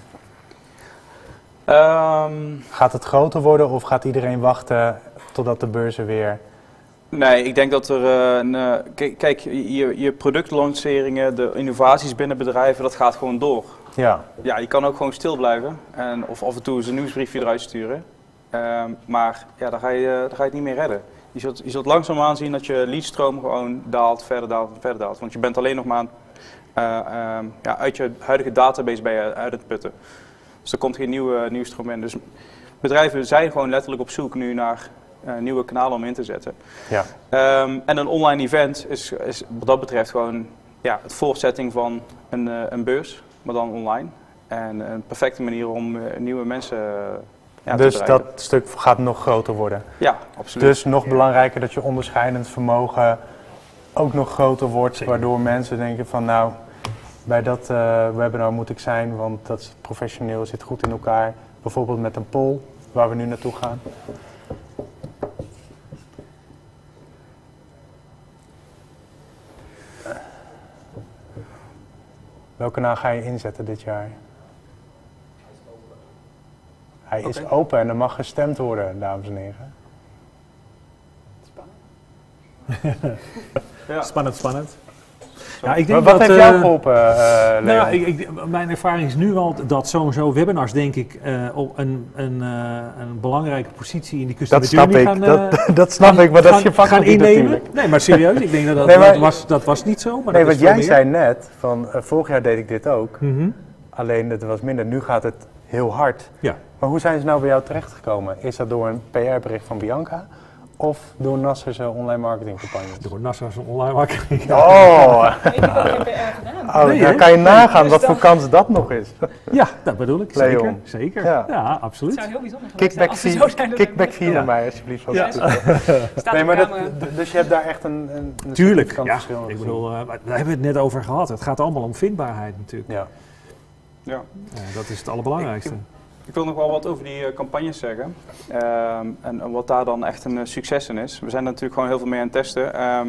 Gaat het groter worden of gaat iedereen wachten totdat de beurzen weer... Nee, ik denk dat er... kijk, je productlanceringen, de innovaties binnen bedrijven, dat gaat gewoon door. Ja. Ja, je kan ook gewoon stil blijven of af en toe eens een nieuwsbriefje eruit sturen. Maar ja, dan ga je het niet meer redden. Je zult langzaamaan zien dat je leadstroom gewoon daalt, verder daalt. Want je bent alleen nog maar uit je huidige database bij je uit het putten. Dus er komt geen nieuwe stroom in. Dus bedrijven zijn gewoon letterlijk op zoek nu naar nieuwe kanalen om in te zetten. Ja. En een online event is wat dat betreft gewoon het voortzetting van een beurs, maar dan online. En een perfecte manier om nieuwe mensen dus dat stuk gaat nog groter worden? Ja, absoluut. Dus nog belangrijker dat je onderscheidend vermogen ook nog groter wordt, zeker. Waardoor mensen denken van nou, bij dat webinar moet ik zijn, want dat is professioneel, zit goed in elkaar. Bijvoorbeeld met een poll, waar we nu naartoe gaan. Welke naam ga je inzetten dit jaar? Hij is open en er mag gestemd worden, dames en heren. Spannend. Spannend. Ja, ik denk wat heeft jou geholpen, Leon? Nou, mijn ervaring is nu al dat zo'n webinars, denk ik, op een belangrijke positie in die customer journey gaan... Dat snap ik, maar dat is je vakgebied natuurlijk. Nee, maar serieus, ik denk dat was niet zo. Maar nee, wat jij zei net, van vorig jaar deed ik dit ook, alleen het was minder. Nu gaat het heel hard. Ja. Maar hoe zijn ze nou bij jou terechtgekomen? Is dat door een PR-bericht van Bianca? Of door Nasser's online marketingcampagne? Door Nasser's online marketing. Oh! Ik heb ook geen PR gedaan. Oh, dan kan je nagaan wat voor kans dat nog is. Ja, dat bedoel ik. Leon. Zeker. Ja, absoluut. Het zou heel bijzonder zijn. Kickback 4 naar mij, alsjeblieft. Ja. Nee, maar dus je hebt daar echt een tuurlijk, ja. Ik bedoel, daar hebben we het net over gehad. Het gaat allemaal om vindbaarheid natuurlijk. Ja. Dat is het allerbelangrijkste. Ik wil nog wel wat over die campagnes zeggen en wat daar dan echt een succes in is. We zijn er natuurlijk gewoon heel veel mee aan het testen.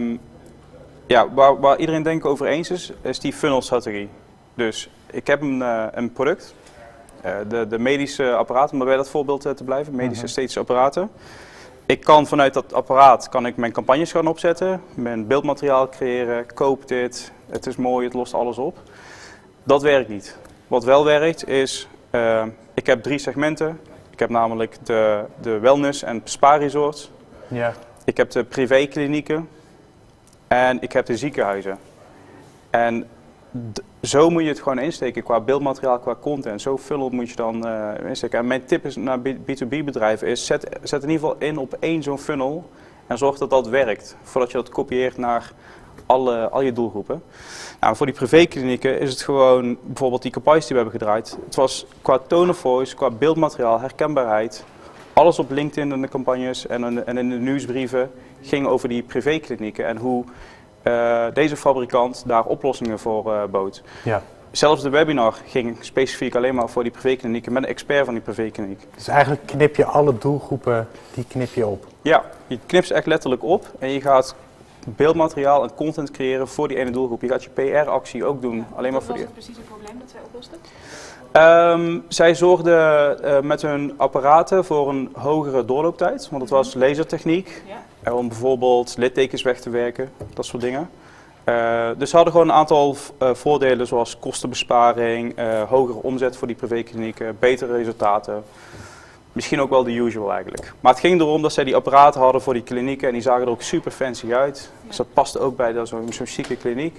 Waar iedereen denk ik over eens is die funnel-strategie. Dus ik heb een product, de medische apparaten, om bij dat voorbeeld te blijven, medische esthetische apparaten. Ik kan vanuit dat apparaat mijn campagnes gaan opzetten, mijn beeldmateriaal creëren, koop dit, het is mooi, het lost alles op. Dat werkt niet. Wat wel werkt is... ik heb 3 segmenten. Ik heb namelijk de wellness- en spa-resorts. Ja. Ik heb de privéklinieken. En ik heb de ziekenhuizen. En zo moet je het gewoon insteken qua beeldmateriaal, qua content. Zo funnel moet je dan insteken. En mijn tip is naar B2B-bedrijven is zet in ieder geval in op 1 zo'n funnel. En zorg dat dat werkt. Voordat je dat kopieert naar al je doelgroepen. Nou, voor die privéklinieken is het gewoon bijvoorbeeld die campagnes die we hebben gedraaid. Het was qua tone of voice, qua beeldmateriaal, herkenbaarheid. Alles op LinkedIn in de campagnes en in de nieuwsbrieven ging over die privéklinieken. En hoe deze fabrikant daar oplossingen voor bood. Ja. Zelfs de webinar ging specifiek alleen maar voor die privéklinieken met een expert van die privékliniek. Dus eigenlijk knip je alle doelgroepen, die knip je op? Ja, je knipt ze echt letterlijk op en je gaat beeldmateriaal en content creëren voor die ene doelgroep. Je gaat je PR-actie ook doen. Alleen maar voor wat was het precies het probleem dat zij oplosten? Zij zorgden met hun apparaten voor een hogere doorlooptijd, want het was lasertechniek. Ja. Om bijvoorbeeld littekens weg te werken, dat soort dingen. Dus ze hadden gewoon een aantal voordelen zoals kostenbesparing, hogere omzet voor die privéklinieken, betere resultaten. misschien ook wel de usual eigenlijk. Maar het ging erom dat zij die apparaten hadden voor die klinieken en die zagen er ook super fancy uit. Dus dat paste ook bij zo'n chique kliniek.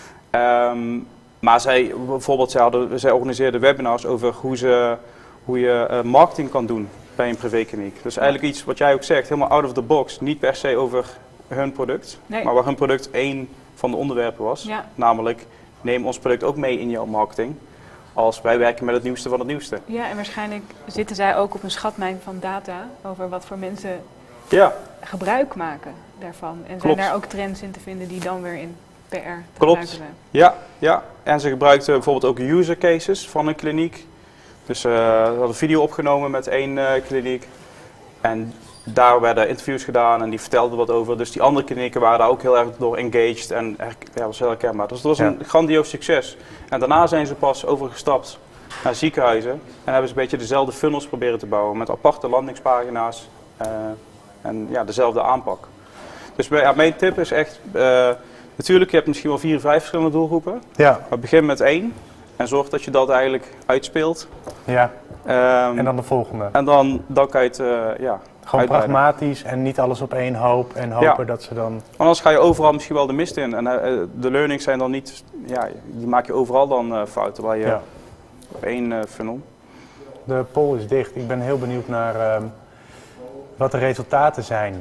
Maar zij organiseerden webinars over hoe je marketing kan doen bij een privékliniek. Dus eigenlijk iets wat jij ook zegt, helemaal out of the box. Niet per se over hun product, maar waar hun product één van de onderwerpen was. Ja. Namelijk, neem ons product ook mee in jouw marketing. Als wij werken met het nieuwste van het nieuwste. Ja, en waarschijnlijk zitten zij ook op een schatmijn van data over wat voor mensen gebruik maken daarvan. En zijn daar ook trends in te vinden die dan weer in PR te gebruiken zijn. Ja. En ze gebruikten bijvoorbeeld ook user cases van een kliniek. Dus ze hadden een video opgenomen met één kliniek. En daar werden interviews gedaan en die vertelden wat over. Dus die andere klinieken waren daar ook heel erg door engaged en was heel herkenbaar. Dus het was een grandioos succes. En daarna zijn ze pas overgestapt naar ziekenhuizen en hebben ze een beetje dezelfde funnels proberen te bouwen met aparte landingspagina's en dezelfde aanpak. Dus mijn tip is echt, natuurlijk je hebt misschien wel 4 of 5 verschillende doelgroepen, maar begin met 1 en zorg dat je dat eigenlijk uitspeelt. Ja, en dan de volgende. En dan kan je het gewoon pragmatisch en niet alles op één hoop en hopen dat ze dan... Maar anders ga je overal misschien wel de mist in. En de learnings zijn dan niet... die maak je overal dan fouten waar je op één funnel. De poll is dicht. Ik ben heel benieuwd naar wat de resultaten zijn.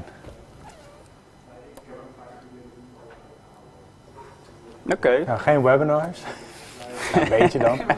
Oké. Nou, geen webinars. Weet je dan.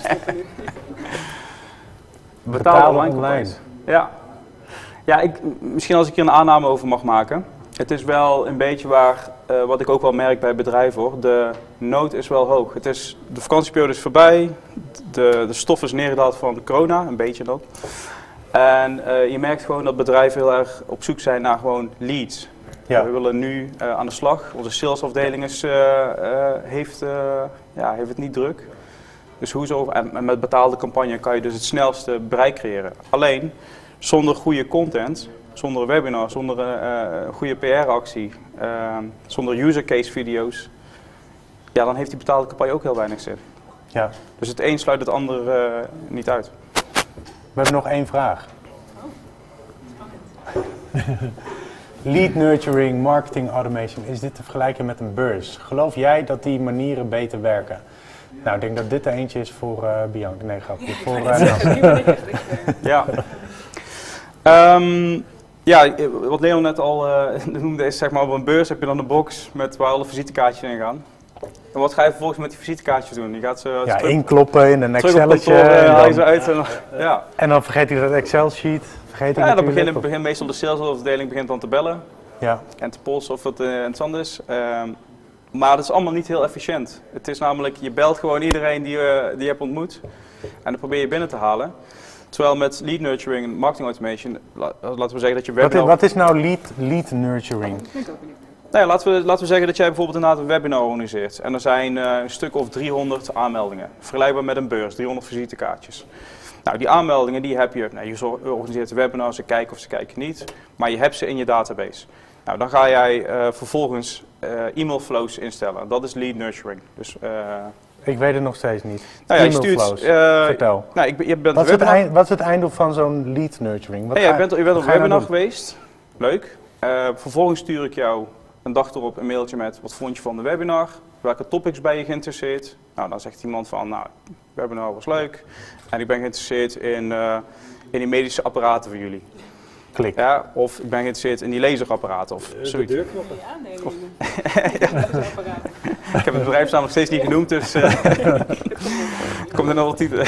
Betaalde online. Ja, misschien als ik hier een aanname over mag maken. Het is wel een beetje wat ik ook wel merk bij bedrijven hoor. De nood is wel hoog. De vakantieperiode is voorbij. De stof is neergedaald van de corona, een beetje dan. En je merkt gewoon dat bedrijven heel erg op zoek zijn naar gewoon leads. Ja. We willen nu aan de slag. Onze salesafdeling heeft het niet druk. Dus en met betaalde campagne kan je dus het snelste bereik creëren. Alleen, zonder goede content, zonder een webinar, zonder een goede PR-actie, zonder user case video's, dan heeft die betaalde campagne ook heel weinig zin. Ja. Dus het een sluit het ander niet uit. We hebben nog 1 vraag. Lead nurturing, marketing automation, is dit te vergelijken met een beurs? Geloof jij dat die manieren beter werken? Nou, ik denk dat dit er eentje is voor Bianca. Nee, grapje. Wat Leon net al noemde is, zeg maar, op een beurs heb je dan een box waar alle visitekaartjes in gaan. En wat ga je vervolgens met die visitekaartjes doen? Je gaat ze inkloppen in een Excelletje. En dan vergeet hij dat Excel-sheet. Dan begint meestal de salesafdeling dan te bellen. Ja. En te polsen of het interessant is. Maar dat is allemaal niet heel efficiënt. Het is namelijk, je belt gewoon iedereen die je hebt ontmoet. En dan probeer je binnen te halen. Terwijl met lead nurturing en marketing automation, laten we zeggen dat je webinar... Wat is nou lead nurturing? Nou ja, laten we zeggen dat jij bijvoorbeeld inderdaad een webinar organiseert. En er zijn een stuk of 300 aanmeldingen. Vergelijkbaar met een beurs, 300 visitekaartjes. Nou, die aanmeldingen die heb je, je organiseert de webinar, ze kijken of ze kijken niet. Maar je hebt ze in je database. Nou, dan ga jij vervolgens e-mailflows instellen. Dat is lead nurturing. Dus, ik weet het nog steeds niet. Nou ja, je stuurt, vertel. Nou, je bent wat is het einddoel van zo'n lead nurturing? Je bent op een webinar geweest. Leuk. Vervolgens stuur ik jou een dag erop een mailtje met wat vond je van de webinar? Welke topics ben je geïnteresseerd? Nou, dan zegt iemand van, het webinar was leuk. En ik ben geïnteresseerd in die medische apparaten voor jullie. Klik. Ja, of ik ben geïnteresseerd in die laserapparaten of zoiets. Deurknoppen. Ik heb het bedrijfsnaam nog steeds niet genoemd, dus komt er nog wel titel.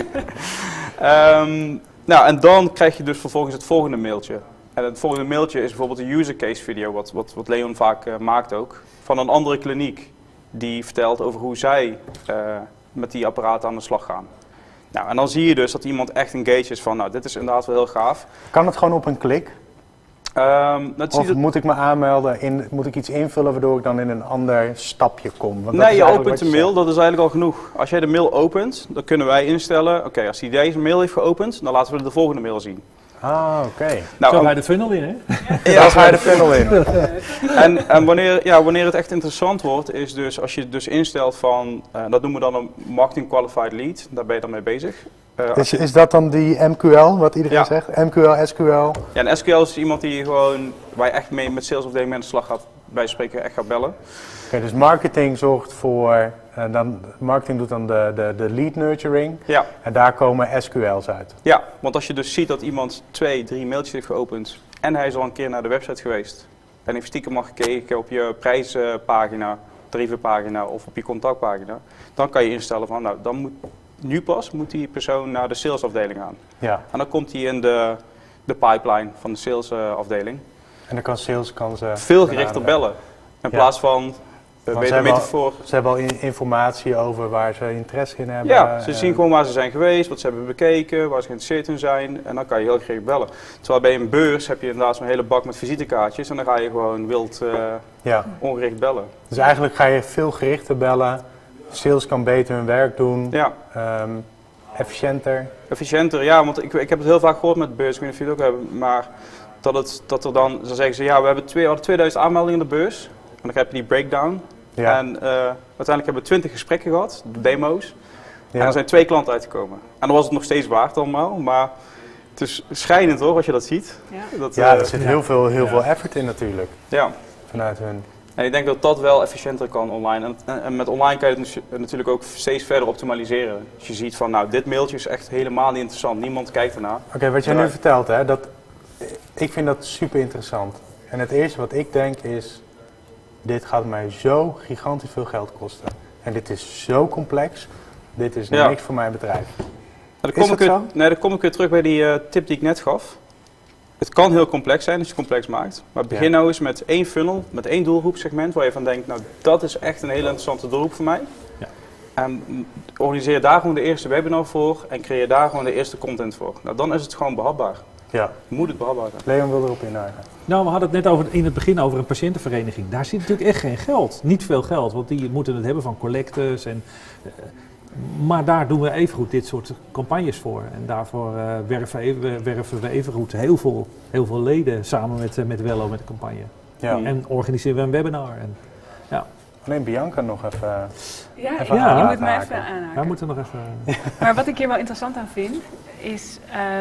En dan krijg je dus vervolgens het volgende mailtje. En het volgende mailtje is bijvoorbeeld een user case video, wat Leon vaak maakt ook, van een andere kliniek die vertelt over hoe zij met die apparaten aan de slag gaan. Nou, en dan zie je dus dat iemand echt engaged is van, dit is inderdaad wel heel gaaf. Kan het gewoon op een klik? Of moet ik me aanmelden, moet ik iets invullen waardoor ik dan in een ander stapje kom? Want nee, je opent de mail, dat is eigenlijk al genoeg. Als jij de mail opent, dan kunnen wij instellen, oké, als hij deze mail heeft geopend, dan laten we de volgende mail zien. Ah, oké. Nou, zo ga je de funnel in, hè? Ja, zo ga je de funnel in. En wanneer het echt interessant wordt, is dus als je dus instelt van, dat noemen we dan een marketing qualified lead, daar ben je dan mee bezig. Is dat dan die MQL, wat iedereen zegt? MQL, SQL? Ja, en SQL is iemand die gewoon, waar je echt mee met salesafdeling aan de slag gaat, bij spreken echt gaat bellen. Oké, dus marketing zorgt voor, marketing doet dan de lead nurturing. Ja. En daar komen SQL's uit. Ja, want als je dus ziet dat iemand 2, 3 mailtjes heeft geopend en hij is al een keer naar de website geweest en heeft stiekem al gekeken op je prijspagina, tarievenpagina of op je contactpagina, dan kan je instellen van, nou, dan moet die persoon naar de salesafdeling gaan. Ja. En dan komt hij in de pipeline van de salesafdeling. En dan kan sales veel gerichter bellen. In plaats van ze hebben al informatie over waar ze interesse in hebben. Ja, ze zien gewoon waar ze zijn geweest, wat ze hebben bekeken, waar ze geïnteresseerd in zijn. En dan kan je heel gericht bellen. Terwijl bij een beurs heb je inderdaad zo'n hele bak met visitekaartjes. En dan ga je gewoon wild ongericht bellen. Dus eigenlijk ga je veel gerichter bellen. Sales kan beter hun werk doen. Ja. Efficiënter. Efficiënter, ja. Want ik heb het heel vaak gehoord met beurs. Ik weet niet of jullie het ook hebben. Maar dat er dan zeggen ze, ja, we hadden 2000 aanmeldingen in de beurs. En dan heb je die breakdown. Ja. En uiteindelijk hebben we 20 gesprekken gehad, demo's. Ja. En er zijn 2 klanten uitgekomen. En dan was het nog steeds waard allemaal. Maar het is schrijnend hoor, als je dat ziet. Ja, er zit heel veel effort in natuurlijk. Ja. Vanuit hun. En ik denk dat dat wel efficiënter kan online. En met online kan je het natuurlijk ook steeds verder optimaliseren. Dus je ziet van, nou, dit mailtje is echt helemaal niet interessant. Niemand kijkt ernaar. Oké, wat jij nu vertelt, hè, ik vind dat super interessant. En het eerste wat ik denk is, dit gaat mij zo gigantisch veel geld kosten. En dit is zo complex, dit is niks voor mijn bedrijf. Dan kom ik weer terug bij die tip die ik net gaf. Het kan heel complex zijn als je het complex maakt. Maar begin nou eens met 1 funnel, met 1 doelgroepsegment waar je van denkt, nou dat is echt een hele interessante doelgroep voor mij. Ja. En organiseer daar gewoon de eerste webinar voor en creëer daar gewoon de eerste content voor. Nou, dan is het gewoon behapbaar. Ja. Moet het behapbaar zijn. Leon wil erop inhaken. Nou, we hadden het net in het begin over een patiëntenvereniging. Daar zit natuurlijk echt geen geld. Niet veel geld, want die moeten het hebben van collectes. Maar daar doen we evengoed dit soort campagnes voor. En daarvoor werven we evengoed heel veel leden samen met Wello met de campagne. Ja. En organiseren we een webinar. Alleen Bianca nog even je moet mij even aanhaken. Wij moeten nog even... Maar wat ik hier wel interessant aan vind, is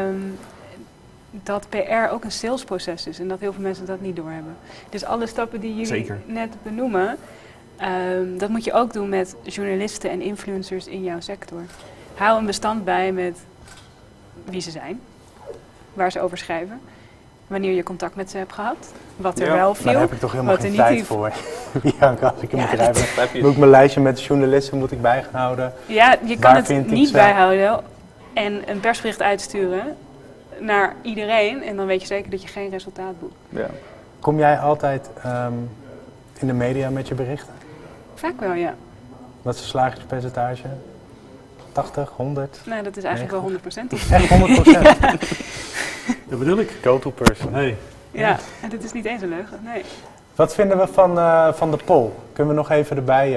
dat PR ook een salesproces is. En dat heel veel mensen dat niet doorhebben. Dus alle stappen die jullie net benoemen, dat moet je ook doen met journalisten en influencers in jouw sector. Hou een bestand bij met wie ze zijn, waar ze over schrijven, wanneer je contact met ze hebt gehad, wat er wel viel. Maar daar heb ik toch helemaal geen tijd voor. Bianca, als ik een bedrijf heb, moet ik mijn lijstje met journalisten bijhouden. Ja, je kan het niet bijhouden en een persbericht uitsturen naar iedereen en dan weet je zeker dat je geen resultaat boekt. Ja. Kom jij altijd in de media met je berichten? Vaak wel, ja. Wat is het slagingspercentage? 80, 100? Nee, dat is eigenlijk 90? wel 100%. Echt 100%? Ja. Dat bedoel ik. Go-to person. Hey. Ja, en dit is niet eens een leugen, nee. Wat vinden we van de poll? Kunnen we nog even erbij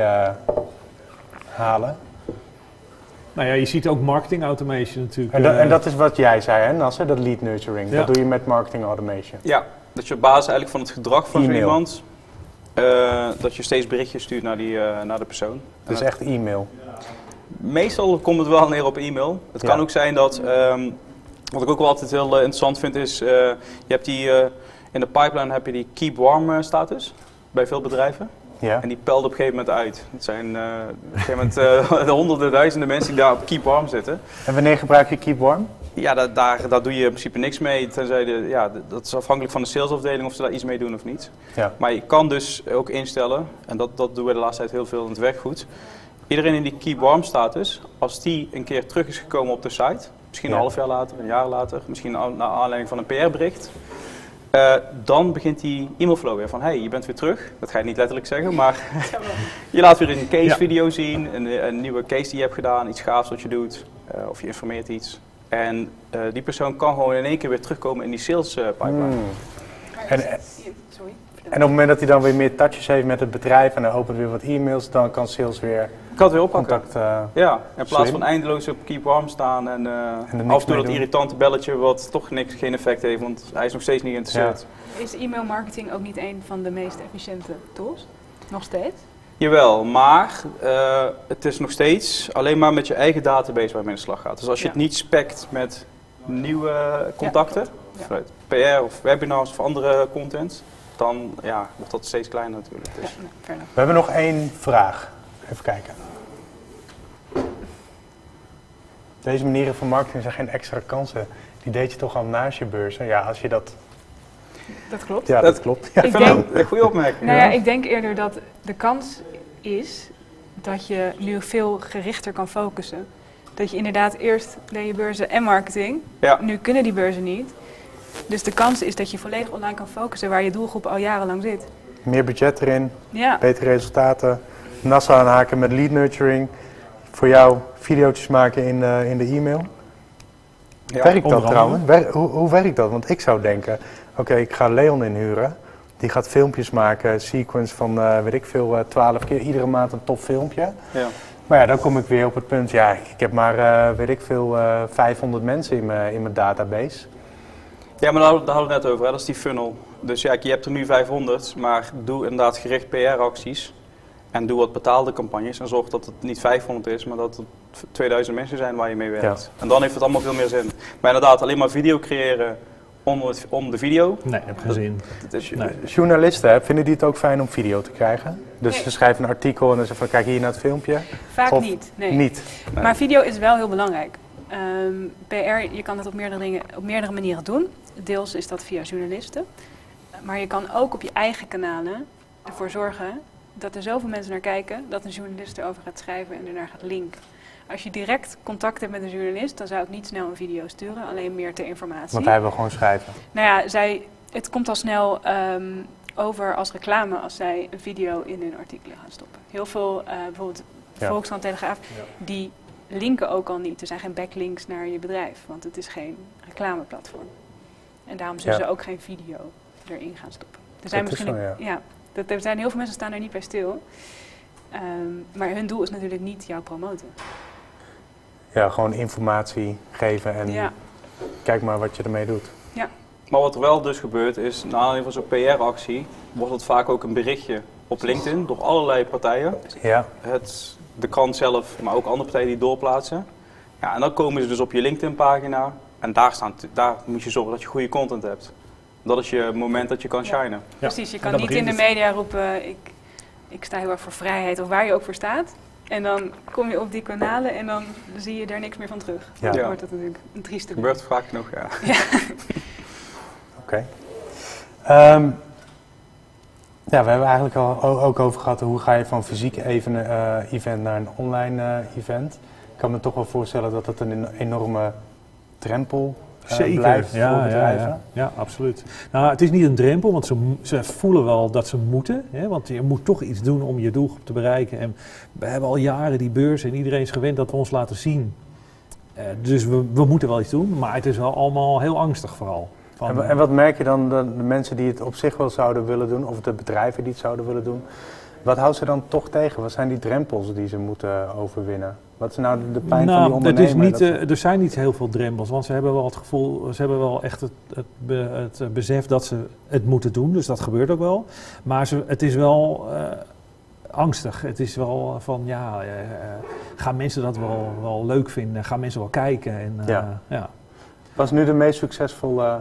halen? Nou ja, je ziet ook marketing automation natuurlijk. En dat is wat jij zei, hè, Nasser, dat lead nurturing. Ja. Dat doe je met marketing automation. Ja, dat je op basis eigenlijk van het gedrag van zo iemand, dat je steeds berichtjes stuurt naar de persoon. Dus echt e-mail? Meestal komt het wel neer op e-mail. Het kan ook zijn dat, wat ik ook wel altijd heel interessant vind is, je hebt in de pipeline heb je die keep warm status bij veel bedrijven. Ja. En die pelt op een gegeven moment uit. Het zijn op een gegeven moment de honderden duizenden mensen die daar op keep warm zitten. En wanneer gebruik je keep warm? Ja, daar doe je in principe niks mee. Tenzij dat is afhankelijk van de salesafdeling of ze daar iets mee doen of niet. Ja. Maar je kan dus ook instellen, en dat doen we de laatste tijd heel veel in het werkgoed. Iedereen in die keep warm status, als die een keer terug is gekomen op de site, misschien een half jaar later, een jaar later, misschien naar aanleiding van een PR-bericht. Dan begint die e-mailflow weer van, hey, je bent weer terug. Dat ga je niet letterlijk zeggen, maar je laat weer een case-video zien, een nieuwe case die je hebt gedaan, iets gaafs wat je doet, of je informeert iets. En die persoon kan gewoon in één keer weer terugkomen in die sales pipeline. En op het moment dat hij dan weer meer touches heeft met het bedrijf en hij opent weer wat e-mails, dan kan sales weer oppakken. Ja, in plaats van eindeloos op keep warm staan en af en toe dat irritante belletje wat toch geen effect heeft, want hij is nog steeds niet geïnteresseerd. Ja. Is e-mail marketing ook niet een van de meest efficiënte tools? Nog steeds? Jawel, maar het is nog steeds alleen maar met je eigen database waar je mee aan de slag gaat. Dus als je het niet spekt met nieuwe contacten, vanuit PR of webinars of andere content, dan wordt dat steeds kleiner natuurlijk. Dus. We hebben nog 1 vraag. Even kijken. Deze manieren van marketing zijn geen extra kansen. Die deed je toch al naast je beurs? Ja, als je dat... Dat klopt. Ja, dat klopt. Ja. Ik vind dat een goede opmerking. Nou ja, ik denk eerder dat de kans is dat je nu veel gerichter kan focussen. Dat je inderdaad eerst deed je beurzen en marketing. Ja. Nu kunnen die beurzen niet. Dus de kans is dat je volledig online kan focussen waar je doelgroep al jarenlang zit. Meer budget erin, Ja. betere resultaten, NASA aanhaken met lead nurturing. Voor jou video's maken in de e-mail. Ja, Werkt dat trouwens? Hoe werkt dat? Want ik zou denken, oké, ik ga Leon inhuren. Die gaat filmpjes maken, sequence van 12 keer iedere maand een top filmpje. Ja. Maar ja, dan kom ik weer op het punt, ik heb maar 500 mensen in mijn database. Ja, maar daar hadden we het net over, hè? Dat is die funnel. Dus ja, je hebt er nu 500, maar doe inderdaad gericht PR-acties. En doe wat betaalde campagnes en zorg dat het niet 500 is, maar dat het 2000 mensen zijn waar je mee werkt. Ja. En dan heeft het allemaal veel meer zin. Maar inderdaad, alleen maar video creëren om de video. Nee, ik heb geen zin. Journalisten, vinden die het ook fijn om video te krijgen? Dus ze schrijven een artikel en dan zeggen van kijk hier naar het filmpje. Vaak niet. Nee. Niet. Nee. Maar video is wel heel belangrijk. PR, je kan het op meerdere manieren doen. Deels is dat via journalisten. Maar je kan ook op je eigen kanalen ervoor zorgen dat er zoveel mensen naar kijken dat een journalist erover gaat schrijven en ernaar gaat linken. Als je direct contact hebt met een journalist, dan zou ik niet snel een video sturen, alleen meer ter informatie. Want hij wil gewoon schrijven. Nou ja, het komt al snel over als reclame als zij een video in hun artikelen gaan stoppen. Heel veel, bijvoorbeeld Volkskrant, Telegraaf, die linken ook al niet. Er zijn geen backlinks naar je bedrijf, want het is geen reclameplatform. En daarom zullen ze ook geen video erin gaan stoppen. Er zijn er zijn heel veel mensen staan er niet bij stil. Maar hun doel is natuurlijk niet jou promoten. Ja, gewoon informatie geven en kijk maar wat je ermee doet. Ja. Maar wat er wel dus gebeurt is, na aanleiding van zo'n PR-actie, wordt het vaak ook een berichtje op LinkedIn door allerlei partijen. Ja. De krant zelf, maar ook andere partijen die doorplaatsen. Ja, en dan komen ze dus op je LinkedIn-pagina en daar moet je zorgen dat je goede content hebt. Dat is je moment dat je kan shinen. Ja. Precies, je kan niet in de media roepen, ik sta heel erg voor vrijheid of waar je ook voor staat. En dan kom je op die kanalen en dan zie je daar niks meer van terug. Ja. Dan wordt dat natuurlijk een trieste. Gebeurt vaak genoeg, ja. Oké. We hebben eigenlijk al ook over gehad hoe ga je van fysiek event naar een online event. Ik kan me toch wel voorstellen dat het een enorme drempel blijft voor bedrijven. Ja, absoluut. Nou, het is niet een drempel, want ze voelen wel dat ze moeten. Hè, want je moet toch iets doen om je doelgroep te bereiken. En we hebben al jaren die beurs en iedereen is gewend dat we ons laten zien. Dus we moeten wel iets doen, maar het is wel allemaal heel angstig vooral. En wat merk je dan, de mensen die het op zich wel zouden willen doen, of de bedrijven die het zouden willen doen, wat houdt ze dan toch tegen? Wat zijn die drempels die ze moeten overwinnen? Wat is nou de pijn van die ondernemer? Er zijn niet heel veel drempels, want ze hebben wel het gevoel, ze hebben wel echt het besef dat ze het moeten doen, dus dat gebeurt ook wel. Maar het is wel angstig. Het is wel van, gaan mensen dat wel leuk vinden? Gaan mensen wel kijken? En, Wat is nu de meest succesvolle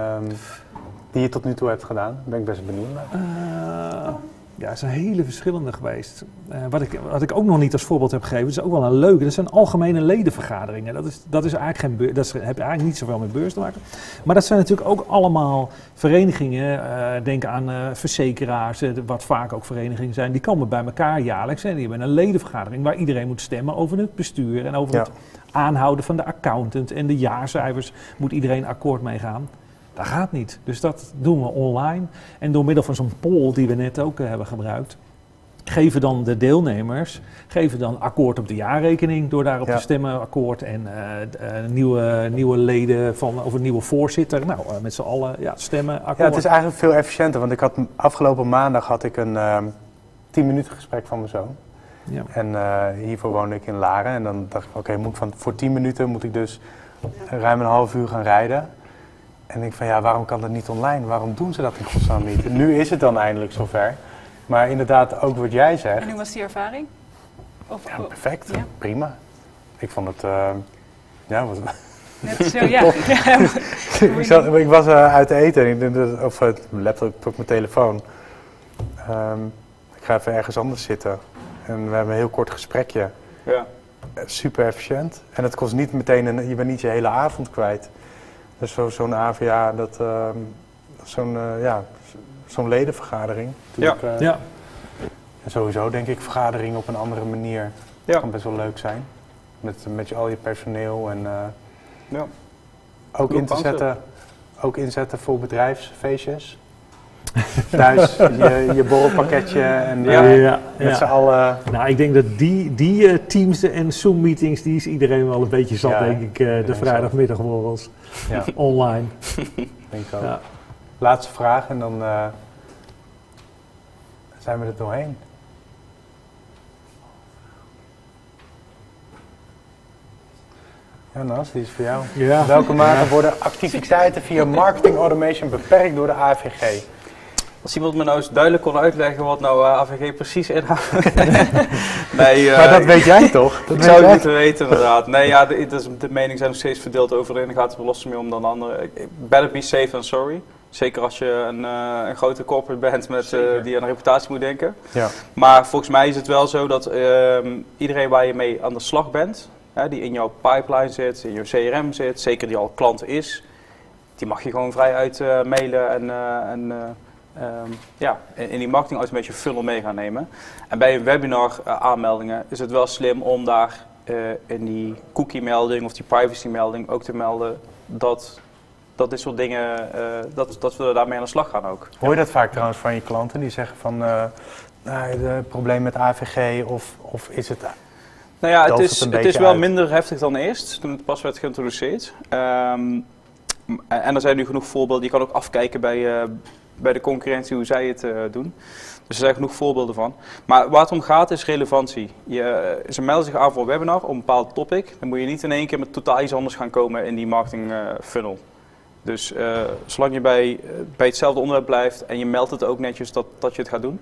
die je tot nu toe hebt gedaan? Daar ben ik best benieuwd naar. Het zijn hele verschillende geweest. Wat ik ook nog niet als voorbeeld heb gegeven, is ook wel een leuke. Dat zijn algemene ledenvergaderingen. Dat is eigenlijk dat heb eigenlijk niet zoveel met beurs te maken. Maar dat zijn natuurlijk ook allemaal verenigingen. Denk aan verzekeraars, wat vaak ook verenigingen zijn. Die komen bij elkaar jaarlijks. En die hebben een ledenvergadering waar iedereen moet stemmen over het bestuur en over het aanhouden van de accountant. En de jaarcijfers moet iedereen akkoord mee gaan. Dat gaat niet. Dus dat doen we online. En door middel van zo'n poll die we net ook hebben gebruikt, geven dan de deelnemers akkoord op de jaarrekening door daarop te stemmen, akkoord en nieuwe leden of een nieuwe voorzitter. Nou, met z'n allen stemmen, akkoord. Ja, het is eigenlijk veel efficiënter, want afgelopen maandag had ik een 10 minuten gesprek van mijn zoon. Ja. En hiervoor woonde ik in Laren en dan dacht ik, voor 10 minuten moet ik dus ruim een half uur gaan rijden. En ik van waarom kan dat niet online? Waarom doen ze dat in godsnaam niet? En nu is het dan eindelijk zover. Maar inderdaad, ook wat jij zegt. En hoe was die ervaring? Ja, perfect. Ja. Prima. Ik vond het... Net zo, ja. ik was uit eten, of mijn laptop op mijn telefoon. Ik ga even ergens anders zitten. En we hebben een heel kort gesprekje. Ja. Super efficiënt. En het kost niet meteen, je bent niet je hele avond kwijt. Dus zo'n AVA, zo'n ledenvergadering. Ja. En sowieso denk ik vergaderingen op een andere manier. Ja. Kan best wel leuk zijn. Met al je personeel en Ja. ook inzetten voor bedrijfsfeestjes. Thuis je borrelpakketje en met z'n allen. Nou, ik denk dat die Teams en Zoom meetings, die is iedereen wel een beetje zat, denk ik, de vrijdagmiddagborrels online. Denk ik ook. Ja. Laatste vraag en dan zijn we er doorheen. Ja, Nas, die is voor jou. Ja. Welke mate worden activiteiten via marketing automation beperkt door de AVG? Als iemand me nou eens duidelijk kon uitleggen wat nou AVG precies inhoudt. Nee, maar dat weet jij toch? Ik zou het moeten weten inderdaad. Nee, ja, de meningen zijn nog steeds verdeeld over de ene gaat er los mee om dan de andere. Better be safe than sorry. Zeker als je een grote corporate bent die aan een reputatie moet denken. Ja. Maar volgens mij is het wel zo dat iedereen waar je mee aan de slag bent, die in jouw pipeline zit, in je CRM zit, zeker die al klant is, die mag je gewoon vrij uit mailen en in die marketing automation funnel mee gaan nemen. En bij een webinar aanmeldingen is het wel slim om daar in die cookie melding of die privacy melding ook te melden dat dit soort dingen, dat we daarmee aan de slag gaan ook. Hoor je dat vaak trouwens van je klanten die zeggen van het probleem met AVG of is het... Nou ja, het is wel minder heftig dan eerst, toen het pas werd geïntroduceerd. En er zijn nu genoeg voorbeelden, je kan ook afkijken bij de concurrentie hoe zij het doen. Dus er zijn genoeg voorbeelden van. Maar waar het om gaat is relevantie. Ze melden zich aan voor een webinar op een bepaald topic. Dan moet je niet in één keer met totaal iets anders gaan komen in die marketing funnel. Dus zolang je bij hetzelfde onderwerp blijft en je meldt het ook netjes dat je het gaat doen,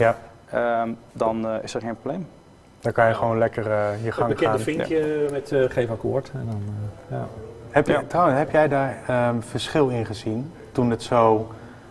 dan is er geen probleem. Dan kan je gewoon lekker je gang gaan. Het bekende vinkje met geef akkoord. En dan, Heb jij daar verschil in gezien toen het zo...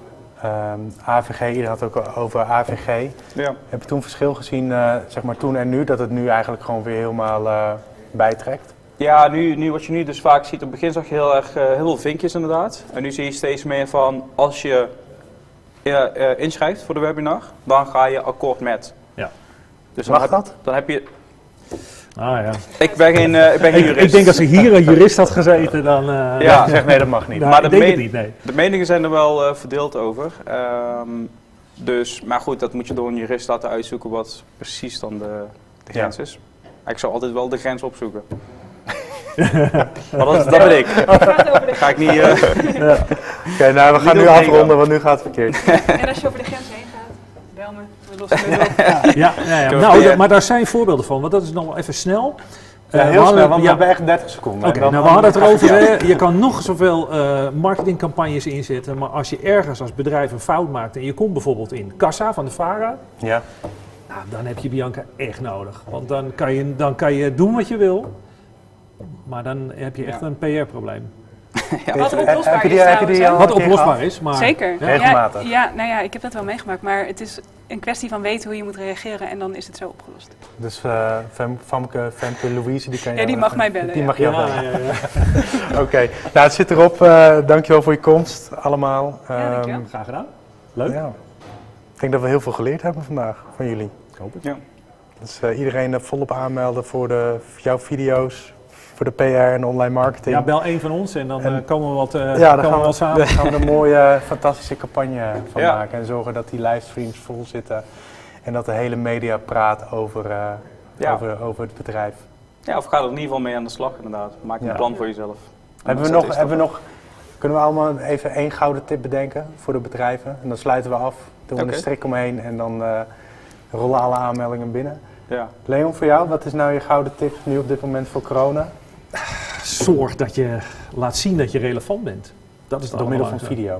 AVG, iedereen had het ook over AVG. Ja. Heb je toen verschil gezien, zeg maar toen en nu, dat het nu eigenlijk gewoon weer helemaal bijtrekt? Ja, wat je nu dus vaak ziet, op het begin zag je heel veel vinkjes inderdaad. En nu zie je steeds meer van, als je inschrijft voor de webinar, dan ga je akkoord met. Ja. Dus mag dat? Dan heb je... Ah ja. Ik ben geen jurist. Ik denk als er hier een jurist had gezeten, dan... zeg nee, dat mag niet. Nou, maar de meningen zijn er wel verdeeld over. Maar goed, dat moet je door een jurist laten uitzoeken wat precies dan de grens is. Ik zou altijd wel de grens opzoeken. Maar dat ben ik. Ga ik niet... Oké, nou we gaan nu afronden, want nu gaat het verkeerd. En als je over de grens heen gaat, bel me. We lossen het op. Nou, maar daar zijn voorbeelden van, want dat is nog wel even snel. Heel snel, want we hebben echt 30 seconden. Okay, we hadden het erover, je kan nog zoveel marketingcampagnes inzetten, maar als je ergens als bedrijf een fout maakt en je komt bijvoorbeeld in kassa van de VARA, nou, dan heb je Bianca echt nodig. Want dan kan je doen wat je wil, maar dan heb je echt een PR-probleem. Wat oplosbaar is Wat oplosbaar is, maar... Zeker. Regelmatig. Ja, ik heb dat wel meegemaakt, maar het is een kwestie van weten hoe je moet reageren en dan is het zo opgelost. Dus Femke Louise, die kan je... Ja, die mag mij bellen. Die mag je bellen. Oké, nou het zit erop. Dankjewel voor je komst allemaal. Dankjewel. Graag gedaan. Leuk. Ja. Ik denk dat we heel veel geleerd hebben vandaag van jullie. Ik hoop het. Ja. Dus iedereen volop aanmelden voor jouw video's. Voor de PR en online marketing. Ja, bel één van ons en dan komen we wat samen. Daar gaan we een mooie, fantastische campagne van maken. En zorgen dat die livestreams vol zitten. En dat de hele media praat over het bedrijf. Ja, of ga er in ieder geval mee aan de slag inderdaad. Maak een plan voor jezelf. Hebben we nog, kunnen we allemaal even één gouden tip bedenken voor de bedrijven? En dan sluiten we af, doen we een strik omheen en dan rollen alle aanmeldingen binnen. Ja. Leon, voor jou, wat is nou je gouden tip nu op dit moment voor corona? Zorg dat je laat zien dat je relevant bent. Dat is het door middel van video.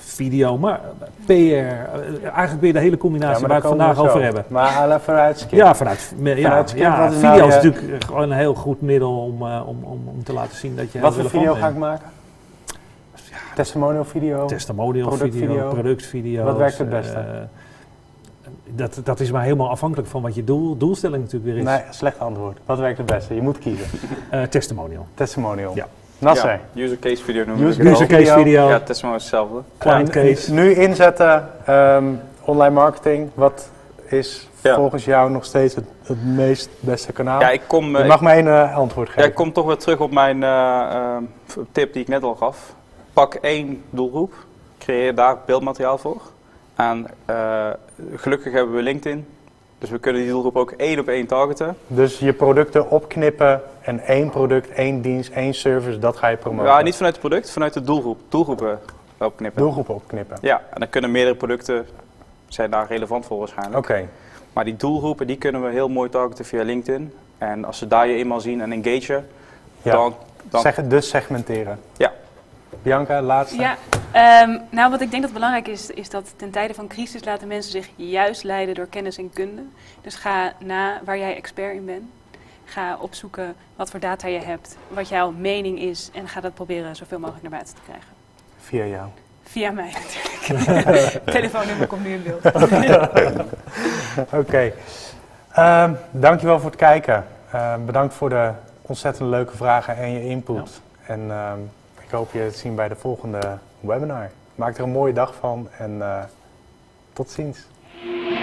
video, maar PR. Eigenlijk weer de hele combinatie waar we het vandaag over hebben. Maar vanuit Skip. Ja, vanuit Skip. Wat is video is natuurlijk gewoon een heel goed middel om te laten zien dat je. Wat voor video ga ik maken? Testimonial video? Testimonial video, productvideo. Wat werkt het beste? Dat is maar helemaal afhankelijk van wat je doelstelling natuurlijk weer is. Nee, slecht antwoord. Wat werkt het beste? Je moet kiezen. Testimonial. Testimonial. Ja. Nasser. Ja, user case video noemen we User case video. Ja, testimonial is hetzelfde. Client case. Nu inzetten, online marketing. Wat is volgens jou nog steeds het meest beste kanaal? Ja, je mag me één antwoord geven. Ja, ik kom toch weer terug op mijn tip die ik net al gaf. Pak 1 doelgroep. Creëer daar beeldmateriaal voor. En gelukkig hebben we LinkedIn. Dus we kunnen die doelgroep ook 1 op 1 targeten. Dus je producten opknippen en 1 product, 1 dienst, 1 service, dat ga je promoten? Ja, niet vanuit het product, vanuit de doelgroep. Doelgroepen opknippen. Doelgroepen opknippen. Ja, en dan kunnen meerdere producten zijn daar relevant voor waarschijnlijk. Oké. Maar die doelgroepen die kunnen we heel mooi targeten via LinkedIn. En als ze daar je eenmaal zien en engagen, dan... Dus segmenteren. Ja. Bianca, laatste. Ja, nou wat ik denk dat belangrijk is dat ten tijde van crisis laten mensen zich juist leiden door kennis en kunde. Dus ga na waar jij expert in bent. Ga opzoeken wat voor data je hebt, wat jouw mening is en ga dat proberen zoveel mogelijk naar buiten te krijgen. Via jou? Via mij natuurlijk. Telefoonnummer komt nu in beeld. Oké. Dankjewel voor het kijken. Bedankt voor de ontzettend leuke vragen en je input. Ja. En ik hoop je te zien bij de volgende webinar. Maak er een mooie dag van en tot ziens.